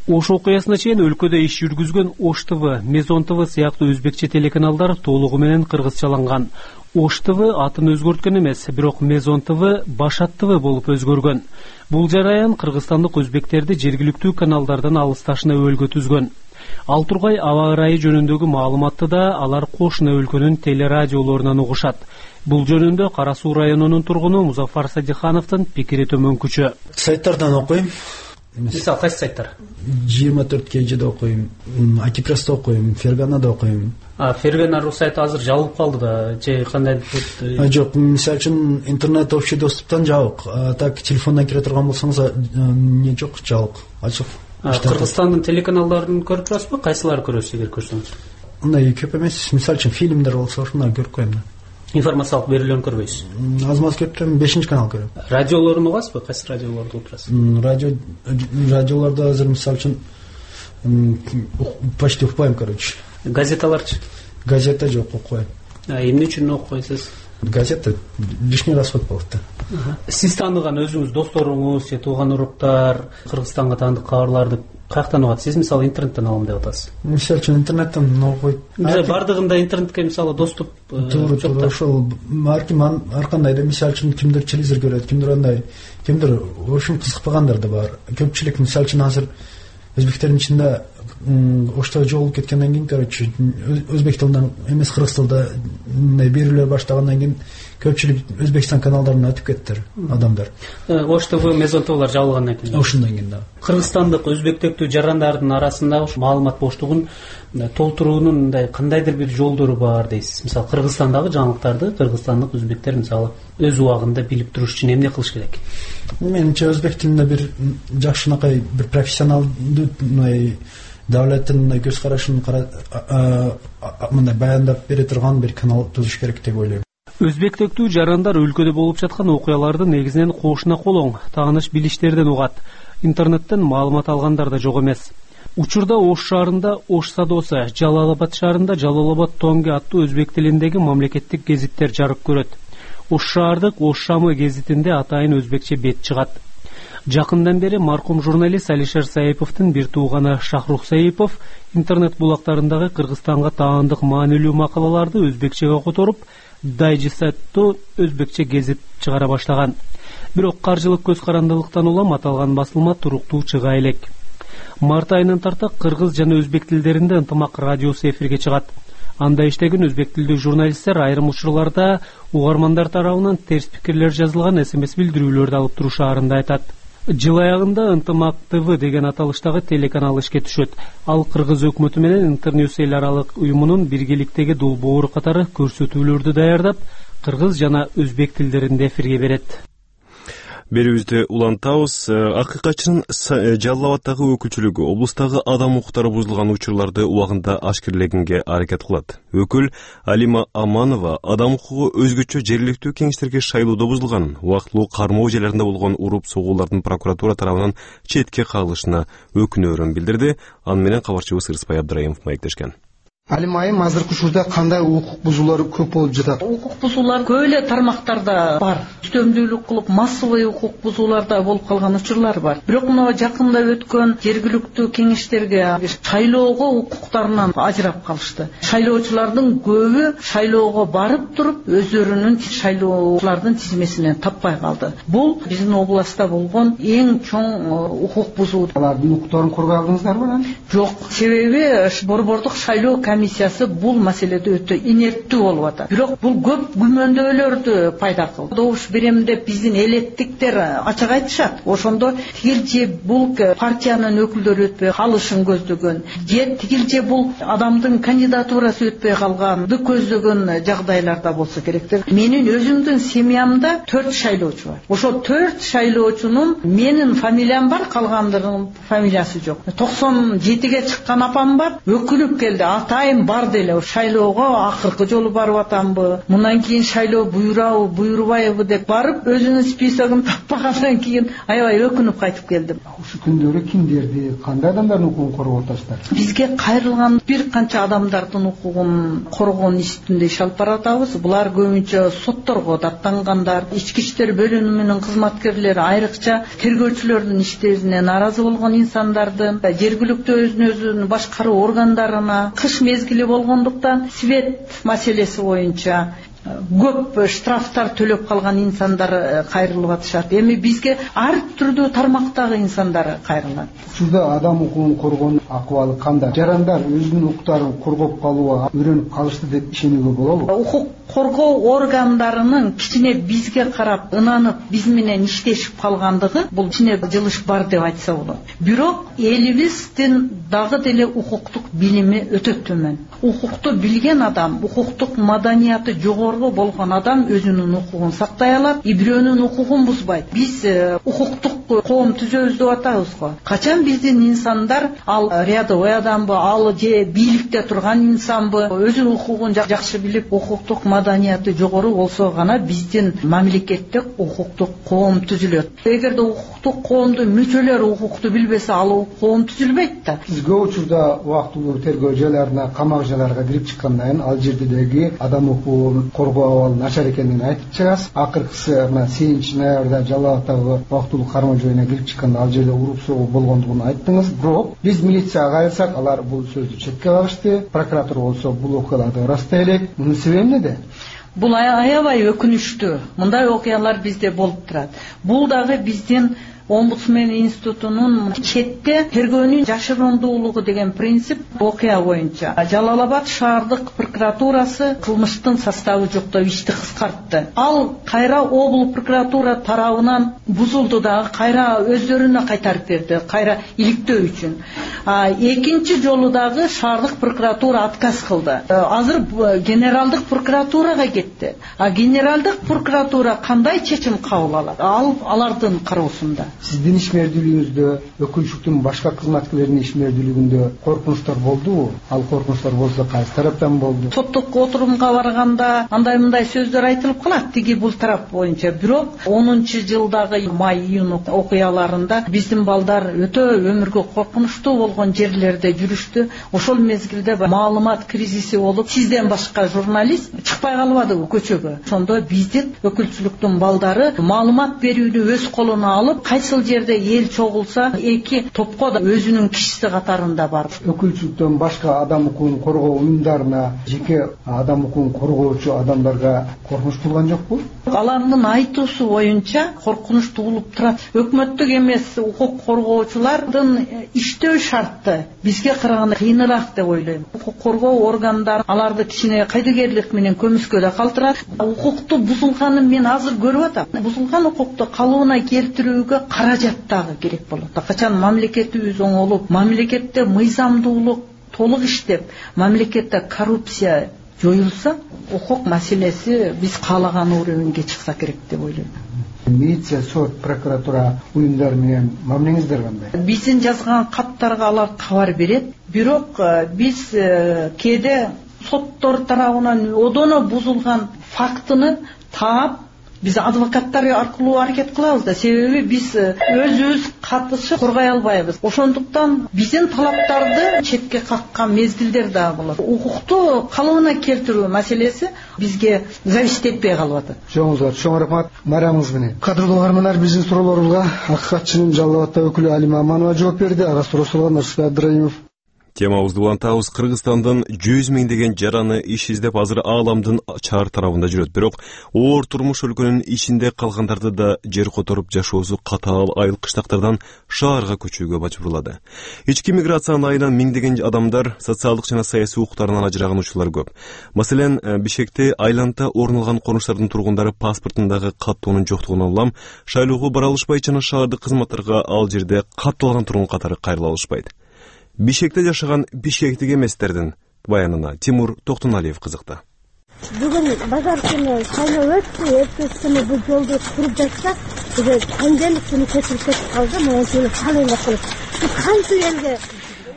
Ош окуясына чейин өлкөдө иш жүргүзгөн Ош ТВ, Мезон ТВ сыяктуу өзбекче телеканалдар толугу менен кыргызчаланган. Ош ТВ атын өзгөрткөн эмес, бирок Мезон ТВ Башат ТВ болуп өзгөргөн. Бул жараян кыргызстандык өзбектерди жергиликтүү каналдардан алысташына өлгөтүзгөн. Ал тургай аба ырайы жөнүндөгү маалыматты да алар кошуна өлкөнүн телерадиолорунан угушат. Бул жөнүндө Кара Суу районунун тургуну Музафар Садихановдун пикири төмөнкүчө. Сайттардан окуйм. Мисалы кайсы сайттар? жыйырма төрт кежиде окуйм, Акипресте окуйм, Ферганада окуйм. А Фергана сайты азыр жабылып калды да, же кандай? Жок, мисалы үчүн интернет общий доступтан жабык. Так телефондан кире турган болсоңуз не жок, жабык, ачык. Кыргызстандын телеканалдарын көрүп турасызбы? Кайсыларды көрөсүз эгер көрсөңүз? Мындай көп эмес, мисалы үчүн фильмдер болсо ошондорду көрүп коем да. Информациялык берүүлөрүн көрбөйсүз? Аз маз көрүп турам, бешинчи канал көрөм. Радиолорун угасызбы? Кайсы радиолорду угуп турасыз? Радио радиолордо азыр мисалы үчүн почти укпайм, короче. Газеталарчы? Газета жок, укпайм. А эмне үчүн окуйсуз? Газета лишний расход болот да. Сиз тааныган өзүңүз досторуңуз же тууган уруктар Кыргызстанга таандык кабарларды каяктан угат? Сиз мисалы интернеттен алам деп атасыз. Мисалы үчүн интернеттен окуйт. Бардыгында интернетке мисалы доступ туура туура ошол марким ар кандай да, мисалы үчүн кимдир телевизор көрөт, кимдир андай, кимдир ошон кызыкпагандар да бар. Көпчүлүк мисалы үчүн азыр өзбектердин ичинде Ошто жолуп кеткенден кийин, короче, өзбек тилинен эмес кыргыз тилде берүүлөр баштагандан кийин көпчүлүк Өзбекстан каналдарына өтүп кеттир адамдар. Ош ТВ, Мезон ТВлар жабылгандан кийин. Ошондон кийин да. Кыргызстандык өзбектектүү жарандардын арасында ушу маалымат боштугун толтуруунун мындай кандайдыр бир жолдору бар дейсиз? Мисалы Кыргызстандагы жаңылыктарды кыргызстандык өзбектер мисалы өз убагында билип туруш үчүн эмне кылыш керек? Менимче өзбек тилинде бир жакшынакай бир профессионалдуу мындай давлеттин көз карашын мындай баяндап бере турган бир канал тузуш керек деп ойлойм. Өзбектектүү жарандар өлкөдө болуп жаткан окуяларды негизинен кошуна колоң, тааныш билиштерден угат. Интернеттен маалымат алгандар да жок эмес. Учурда Ош шаарында Ош Садосы, Жалалабад шаарында Жалалабад Тонги аттуу өзбек тилиндеги мамлекеттик гезиттер жарык көрөт. Ош шаардык Ош Шамы гезитинде атайын өзбекче бет чыгат. Жакындан бери маркум журналист Алишер Саиповдун бир тууганы Шахрух Саипов интернет булактарындагы Кыргызстанга таандык маанилүү макалаларды өзбекчеге которуп, дайджестто өзбекче гезит чыгара баштаган. Бирок каржылык көз карандылыктан улам аталган басылма туруктуу чыга элек. Март айынан тарта кыргыз жана өзбек тилдеринде ынтымак радиосу эфирге чыгат. Анда иштеген өзбек тилдүү журналисттер айрым учурларда угармандар тарабынан терс пикирлер жазылган эс-эм-эс билдирүүлөрдү алып турушаарында айтат. Жыл аягында Ынтымак ТВ деген аталыштагы телеканал ишке түшөт. Ал кыргыз өкмөтү менен Интерньюс эл аралык уюмунун биргеликтеги долбоору катары көрсөтүүлөрдү даярдап, кыргыз жана өзбек тилдеринде эфирге берет. Берүүбүздү улантабыз. Акыйкатчынын Жалал-Абаддагы өкүлчүлүгү облустагы адам укуктары бузулган учурларды убагында ашкерлегенге аракет кылат. Өкүл Алима Аманова адам укугу өзгөчө жергиликтүү кеңештерге шайлоодо бузулган, убактылуу кармоо жайларында болгон уруп согуулардын прокуратура тарабынан четке кагылышына өкүнөөрүн билдирди. Аны менен кабарчыбыз Ырыспай Абдыраимов маектешкен. Алим айым азыркы учурда кандай укук бузуулар көп болуп жатат? Укук бузуулар көп эле тармактарда бар. Үстөмдүүлүк кылып массовый укук бузууларда болуп калган учурлар бар. Бирок мына жакында өткөн жергиликтүү кеңештерге шайлоого укуктарынан ажырап калышты. Шайлоочулардын көбү шайлоого барып туруп өздөрүнүн шайлоочулардын тизмесинен таппай калды. Бул биздин областта болгон эң чоң укук бузуу. Алардын укуктарын коргой алдыңыздарбы? Жок, себеби борбордук шайлоо комиссиясы бул маселеде өтө инерттүү болуп атат. Бирок бул көп күмөндөөлөрдү пайда кылды. Добуш берем деп биздин элеттиктер ачык айтышат. Ошондо тигил же бул партиянын өкүлдөрү өтпөй калышын көздөгөн, же тигил же бул адамдын кандидатурасы өтпөй калганды көздөгөн жагдайларда болсо керектир. Менин өзүмдүн семьямда төрт шайлоочу бар. Ошо төрт шайлоочунун менин фамилиям бар, калгандырынын фамилиясы жок. токсон жетиге чыккан апам бар, өкүлүп келди. Ата дайым бар деле шайлоого акыркы жолу барып атамбы, мындан кийин шайлоо буйрабы буйрубайбы деп барып өзүнүн списогун таппагандан кийин аябай өкүнүп кайтып келдим. Ушу күндөрү кимдерди, кандай адамдардын укугун коргоп атасыздар? Бизге кайрылган бир канча адамдардын укугун коргоон үстүндө иш алып баратабыз. Булар көбүнчө сотторго даттангандар, ички иштер бөлүмүнүн кызматкерлери, айрыкча тергөөчүлөрдүн иштерине нааразы болгон инсандардын, жергиликтүү өзүн өзүн башкаруу органдарына кыш мезгили болгондуктан свет маселеси боюнча көп штрафтар төлөп калган инсандар кайрылып атышат. Эми бизге ар түрдүү тармактагы инсандар кайрылат. Учурда адам укугун коргоонун акыбалы кандай? Жарандар өзүнүн укуктарын коргоп калууга үйрөнүп калышты деп ишенүүгө болобу? Укук коргоо органдарынын кичине бизге карап ынанып биз менен иштешип калгандыгы бул кичине жылыш бар деп айтса болот. Бирок элибиздин дагы деле укуктук билими өтө төмөн. Укукту билген адам, укуктук маданияты жогору болгон адам өзүнүн укугун сактай алат, бирөөнүн укугун бузбайт. Биз укуктук коом түзөбүз деп атабыз го. Качан биздин инсандар ал рядовой адамбы, ал же бийликте турган инсанбы, өзүнүн укугун жакшы билип, укуктук маданияты жогору болсо гана биздин мамлекетте укуктук коом түзүлөт. Эгерде укуктук коомдун мүчөлөрү укукту билбесе, ал коом түзүлбөйт да. Сиз көп учурда убактылуу тергөө жайларына, камак жайларга кирип чыккандан кийин ал жердеги адам укугун коргоо абалы начар экенин айтып чыгасыз. Акыркысы мына сегизинчи ноябрда Жалал Абадтагы убактылуу кармоо жоюна кирип чыкканда ал жерде уруп согуу болгондугун айттыңыз. Бирок биз милицияга кайрылсак, алар бул сөздү четке кагышты. Прокуратура болсо бул окуяларды ырастай элек. Мунун себеби эмнеде? Бул аябай өкүнүчтүү. Мындай окуялар бизде болуп турат. Бул дагы биздин Омбудсмен институтунун четте тергөөнүн жашырундуулугу деген принцип окуя боюнча Жалал Абад шаардык прокуратурасы кылмыштын составы жок деп ишти кыскартты. Ал кайра обл прокуратура тарабынан бузулду дагы, кайра өздөрүнө кайтарып берди, кайра иликтөө үчүн. Экинчи жолу дагы шаардык прокуратура отказ кылды. Азыр генералдык прокуратурага кетти. А генералдык прокуратура кандай чечим кабыл алат? Ал алардын кароосунда. Сиздин ишмердүүлүгүңүздө, өкүлчүлүктүн башка кызматкерлеринин ишмердүүлүгүндө коркунучтар болдубу? Ал коркунучтар болсо кайсы тараптан болду? Соттук отурумга барганда андай мындай сөздөр айтылып калат, тиги бул тарап боюнча. Бирок онунчу жылдагы май-июнь окуяларында биздин балдар өтө өмүргө коркунучтуу болгон жерлерде жүрүштү. Ошол мезгилде маалымат кризиси болуп, сизден башка журналист чыкпай калбадыбы көчөгө. Ошондо биздин өкүлчүлүктүн балдары маалымат берүүнү өз колуна алып, кайсыл жерде эл чогулса, эки топко да өзүнүн кишиси катарында бар. Өкүлчүлүктөн башка адам укугун коргоо уюмдарына, жеке адам укугун коргоочу адамдарга коркунуч туулган жокпу? Алардын айтуусу боюнча коркунуч туулуп турат. Өкмөттүк эмес укук коргоочулардын иштөө шарты бизге караганда кыйыныраак деп ойлойм. Укук коргоо органдары аларды кичине кайдыгерлик менен көмүскөдө калтырат. Укукту бузулганын мен азыр көрүп атам. Бузулган укукту калыбына келтирүүгө каражат дагы керек болот. Качан мамлекетибиз оңолуп, мамлекетте мыйзамдуулук толук иштеп, мамлекетте коррупция жоюлса, укук маселеси биз каалаган уровеньге чыкса керек деп ойлойм. Милиция, сот, прокуратура уюмдар менен мамилеңиздер кандай? Биздин жазган каттарга алар кабар берет. Бирок биз кээде соттор тарабынан одоно бузулган фактыны таап, биз адвокаттар аркылуу аракет кылабыз да, себеби биз өзүбүз катышып коргой албайбыз. Ошондуктан биздин талаптарды четке каккан мезгилдер да болот. Укукту калыбына келтирүү маселеси бизге зависит этпей калып атат. Жоңуздар, чоң рахмат. Мариямыңыз менен. Кадырлуу каармандар, биздин суроолорубузга акыйкатчынын Жалал Абадта өкүлү Алима Аманова жооп берди. Ага суроо сураган Нурсултан Абдыраимов. Темабызды улантабыз. Кыргызстандын жүз миңдеген жараны иш издеп азыр ааламдын чаар тарабында жүрөт. Бирок оор турмуш өлкөнүн ичинде калгандарды да жер которуп жашоосу катаал айыл кыштактардан шаарга көчүүгө мажбурлады. Ички миграциянын айынан миңдеген адамдар социалдык жана саясий укуктарынан ажыраган учурлар көп. Маселен, Бишкекте айланта орун алган конуштардын тургундары паспортундагы каттоонун жоктугунан улам шайлоого бара алышпайт жана шаардык кызматтарга ал жерде катталган тургун катары кайрыла алышпайт. Бишкекте жашаган бишкектик эместердин баянына Тимур Токтоналиев кызыкты. Бүгүн базар күнү шайлоо өттү, эртеси күнү бул жолду туруп жатса, понедельник күнү көчүрүп кетип калды, могу күнү шайлоо кылып. Кантип элге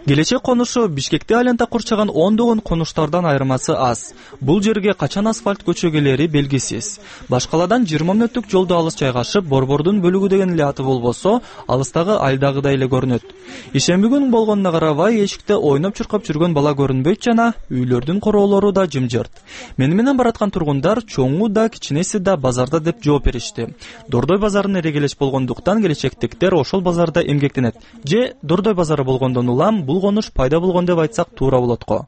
Келечек конушу Бишкекти айланта курчаган ондогон конуштардан айырмасы аз. Бул жерге качан асфальт көчөгөлери белгисиз. Башкаладан жыйырма мүнөттүк жолду алыс жайгашып, борбордун бөлүгү деген эле аты болбосо, алыстагы айдагыдай эле көрүнөт. Ишемби күн болгонуна карабай, эшикте ойноп чуркап жүргөн бала көрүнбөйт жана үйлөрдүн короолору да жымжырт. Мени менен бараткан тургундар чоңу да кичинеси да базарда деп жооп беришти. Дордой базарына эрегелеш болгондуктан келечектиктер ошол базарда эмгектенет. Же Дордой базары болгондон улам бул конуш пайда болгон деп айтсак туура болот го.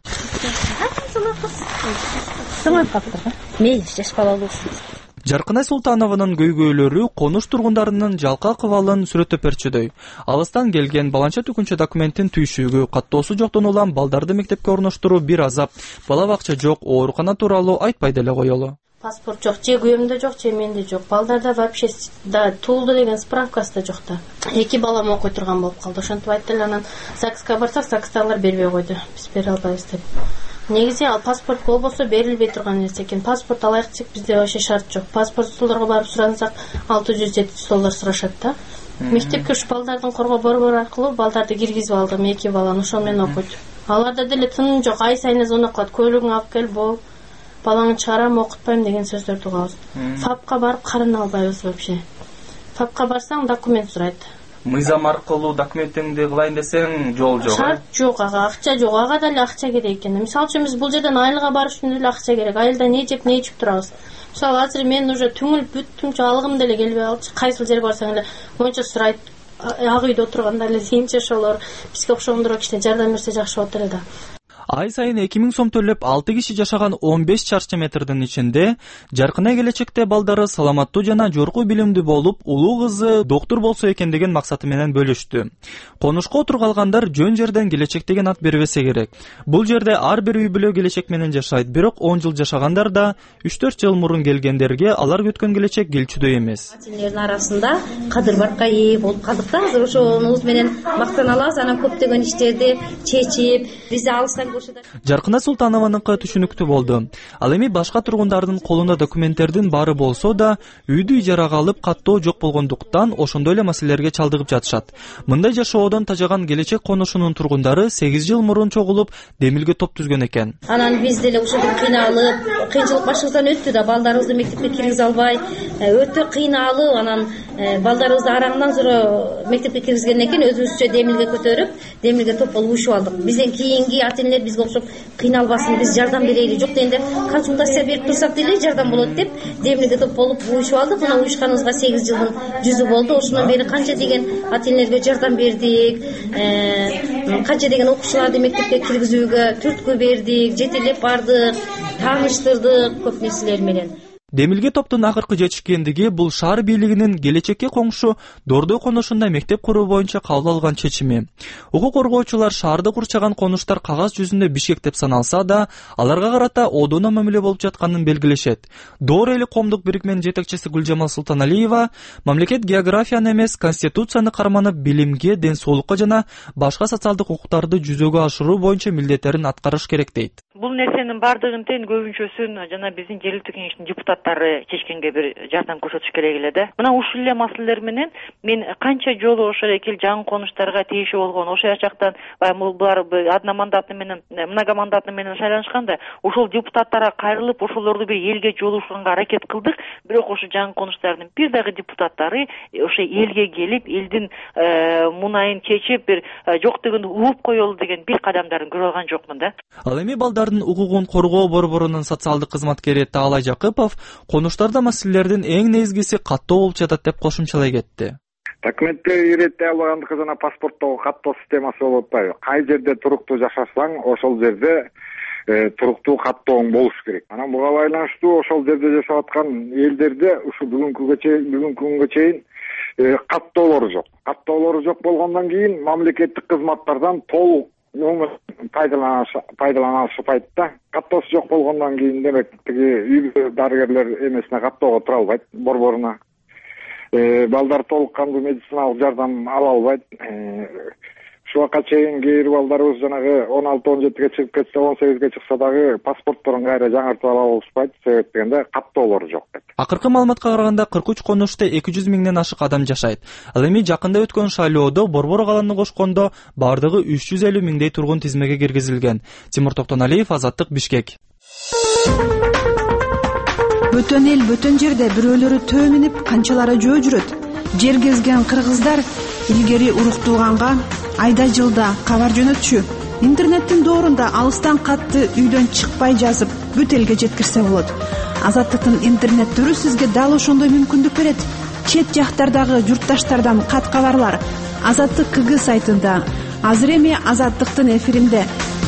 Жаркынай Султанованын көйгөйлөрү конуш тургундарынын жалка кыбалын сүрөттөп берчүдөй. Алыстан келген баланча түкүнчө документтин түйшүгү, каттоосу жоктон улам балдарды мектепке орноштуруу бир азап, бала бакча жок, оорукана тууралуу айтпай деле коелу. Паспорт жок, же күйөөмдө жок, же менде жок. Балдарда вообще да туулду деген справкасы да жок да. Эки балам окуй турган болуп калды. Ошентип айтты, анан ЗАГСка барсак, ЗАГСтагылар бербей койду. Биз бере албайбыз деп. Негизи ал паспорт болбосо берилбей турган нерсе экен. Паспорт алайык десек, бизде вообще шарт жок. Паспорт столдорго барып сурансак, алты жүз жети жүз доллар сурашат да. Мектепке ушу балдардын коргоо борбору аркылуу балдарды киргизип алдым, эки баланы ошол менен окуйт. Аларда деле тыным жок, ай сайын звонок кылат, көлүгүңдү алып кел, бол. Балаңы чыгарам, окутпайм деген сөздөрдү угабыз. ФАПка барып карына албайбыз вообще. ФАПка барсаң документ сурайт. Мыйзам аркылуу документиңди кылайын десең жол жок. Шарт жок, ага, акча жок, ага деле акча керек экен. Мисалы үчүн биз бул жерден айылга барыш үчүн деле акча керек. Айылда не жеп, не ичип турабыз. Мисалы азыр мен уже түңүлүп бүттүмчү, алгым деле келбей калчу. Кайсыл жер барсаң эле монча сурайт. Ак үйдө отурганда эле сенчи ошолор бизге окшогондорго кичине жардам берсе жакшы болот эле да. Ай сайын эки миң сом төлөп алты киши жашаган он беш чарчы метрдин ичинде Жаркынай келечекте балдары саламаттуу жана жогорку билимдүү болуп, улуу кызы доктор болсо экен деген максаты менен бөлүштү. Конушка отургалгандар жөн жерден келечек деген ат бербесе керек. Бул жерде ар бир үй бүлө келечек менен жашайт, бирок он жыл жашагандар да үч төрт жыл мурун келгендерге алар күткөн келечек келчүдөй эмес. Атилердин арасында кадыр баркка ээ болуп калдык да, азыр ошонубуз менен мактаналабыз, анан көптөгөн иштерди чечип, бизди алыстан Жаркынай Султанованыңкы түшүнүктүү болду. Ал эми башка тургундардын колунда документтердин баары болсо да, үйдү ижарага алып каттоо жок болгондуктан ошондой эле маселелерге чалдыгып жатышат. Мындай жашоодон тажаган келечек конушунун тургундары сегиз жыл мурун чогулуп, демилге топ түзгөн экен. Анан биз деле ушинтип кыйналып, кыйынчылык башыбыздан өттү да, балдарыбызды мектепке киргизе албай, өтө кыйналып, анан балдарыбызды араңдан зуро мектепке киргизгенден кийин өзүбүзчө демилге көтөрүп, демилге топ болуп уюшуп алдык. Бизден кийинки ата-энелер бизге окшоп кыйналбасын, биз жардам берели, жок дегенде консультация берип турсак деле жардам болот деп демилге топ болуп уюшуп алдык. Мына уюшканыбызга сегиз жылдын жүзү болду. Ошондон бери канча деген ата-энелерге жардам бердик, канча деген окуучуларды мектепке киргизүүгө түрткү бердик, жетелеп бардык, тааныштырдык көп нерселер менен. Демилге топтун акыркы жетишкендиги бул шаар бийлигинин келечекке коңшу Дордой конушунда мектеп куруу боюнча кабыл алган чечими. Укук коргоочулар шаарды курчаган конуштар кагаз жүзүндө Бишкек деп саналса да, аларга карата одоно мамиле болуп жатканын белгилешет. Доор эли коомдук бирикменин жетекчиси Гүлжамал Султаналиева мамлекет географияны эмес, конституцияны карманып, билимге, ден соолукка жана башка социалдык укуктарды жүзөгө ашыруу боюнча милдеттерин аткарыш керек дейт. Бул нерсенин бардыгын тең көбүнчөсүн жана биздин жергиликтүү кеңештин депутаттары чечкенге бир жардам көрсөтүш керек эле да. Мына ушул эле маселелер менен мен канча жолу ошол экил жаңы конуштарга тийиши болгон, ошол жактан булар одномандатный менен многомандатный менен шайланышканда, ошол депутаттарга кайрылып, ошолорду бир элге жолугушканга аракет кылдык, бирок ошол жаңы конуштардын бир дагы депутаттары ошо элге келип, элдин мунайын чечип, бир жок дегенди ууп коелу деген бир кадамдарын көрө алган жокмун да. Ал эми балдардын укугун коргоо борборунун социалдык кызматкери Таалай Жакыпов конуштарда маселелердин эң негизгиси каттоо болуп жатат деп кошумчалай кетти. Документти иреттей албагандыгы жана паспорттогу каттоо системасы болуп атпайбы? Кай жерде туруктуу жашасаң, ошол жерде туруктуу каттооң болуш керек. Анан буга байланыштуу ошол жерде жашап аткан элдерде ушу бүгүнкүгө чейин, бүгүнкү күнгө чейин каттоолору жок. Каттоолору жок болгондон кийин мамлекеттик кызматтардан толук пайдалана алышпайт да. Каттоосу жок болгондон кийин демек тиги үй дарыгерлер эмесине каттоого тура албайт, борборуна. Балдар толук кандуу медициналык жардам ала албайт. ушул убакка чейин кээ бир балдарыбыз жанагы он алты он жетиге чыгып кетсе, он сегизге чыкса дагы паспортторун кайра жаңыртып ала алышпайт. Себеп дегенде каттоолор жок деп. Акыркы маалыматка караганда кырк үч конушта эки жүз миңден ашык адам жашайт. Ал эми жакында өткөн шайлоодо Борбор каланы кошкондо бардыгы үч жүз элүү миңдей тургун тизмеге киргизилген. Тимур Токтоналиев, Азаттык, Бишкек. Бөтөн эл, бөтөн жерде бирөөлөрү төө минип, канчалары жөө жүрөт. Жер кезген кыргыздар илгери уруктууганга айда жылда кабар жөнөтчү. Интернеттин доорунда алыстан катты үйдөн чыкпай жазып, бүт элге жеткирсе болот. Азаттыктын интернет түрү сизге дал ошондой мүмкүндүк берет. Чет жактардагы журтташтардан кат кабарлар Азаттык КГ сайтында. Азыр эми Азаттыктын эфиринде.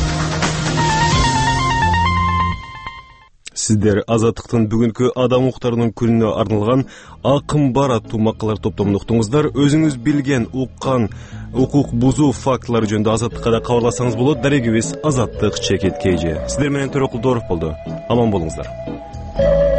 Сиздер Азаттыктын бүгүнкү адам укуктарынын күнүнө арналган акым бар аттуу макалалар топтомун уктуңуздар. Өзүңүз билген, уккан, укук бузуу фактылары жөнүндө Азаттыкка да кабарласаңыз болот. Дарегибиз Азаттык чекит кей же. Сиздер менен Төрөкул Дооров болду. Аман болуңуздар.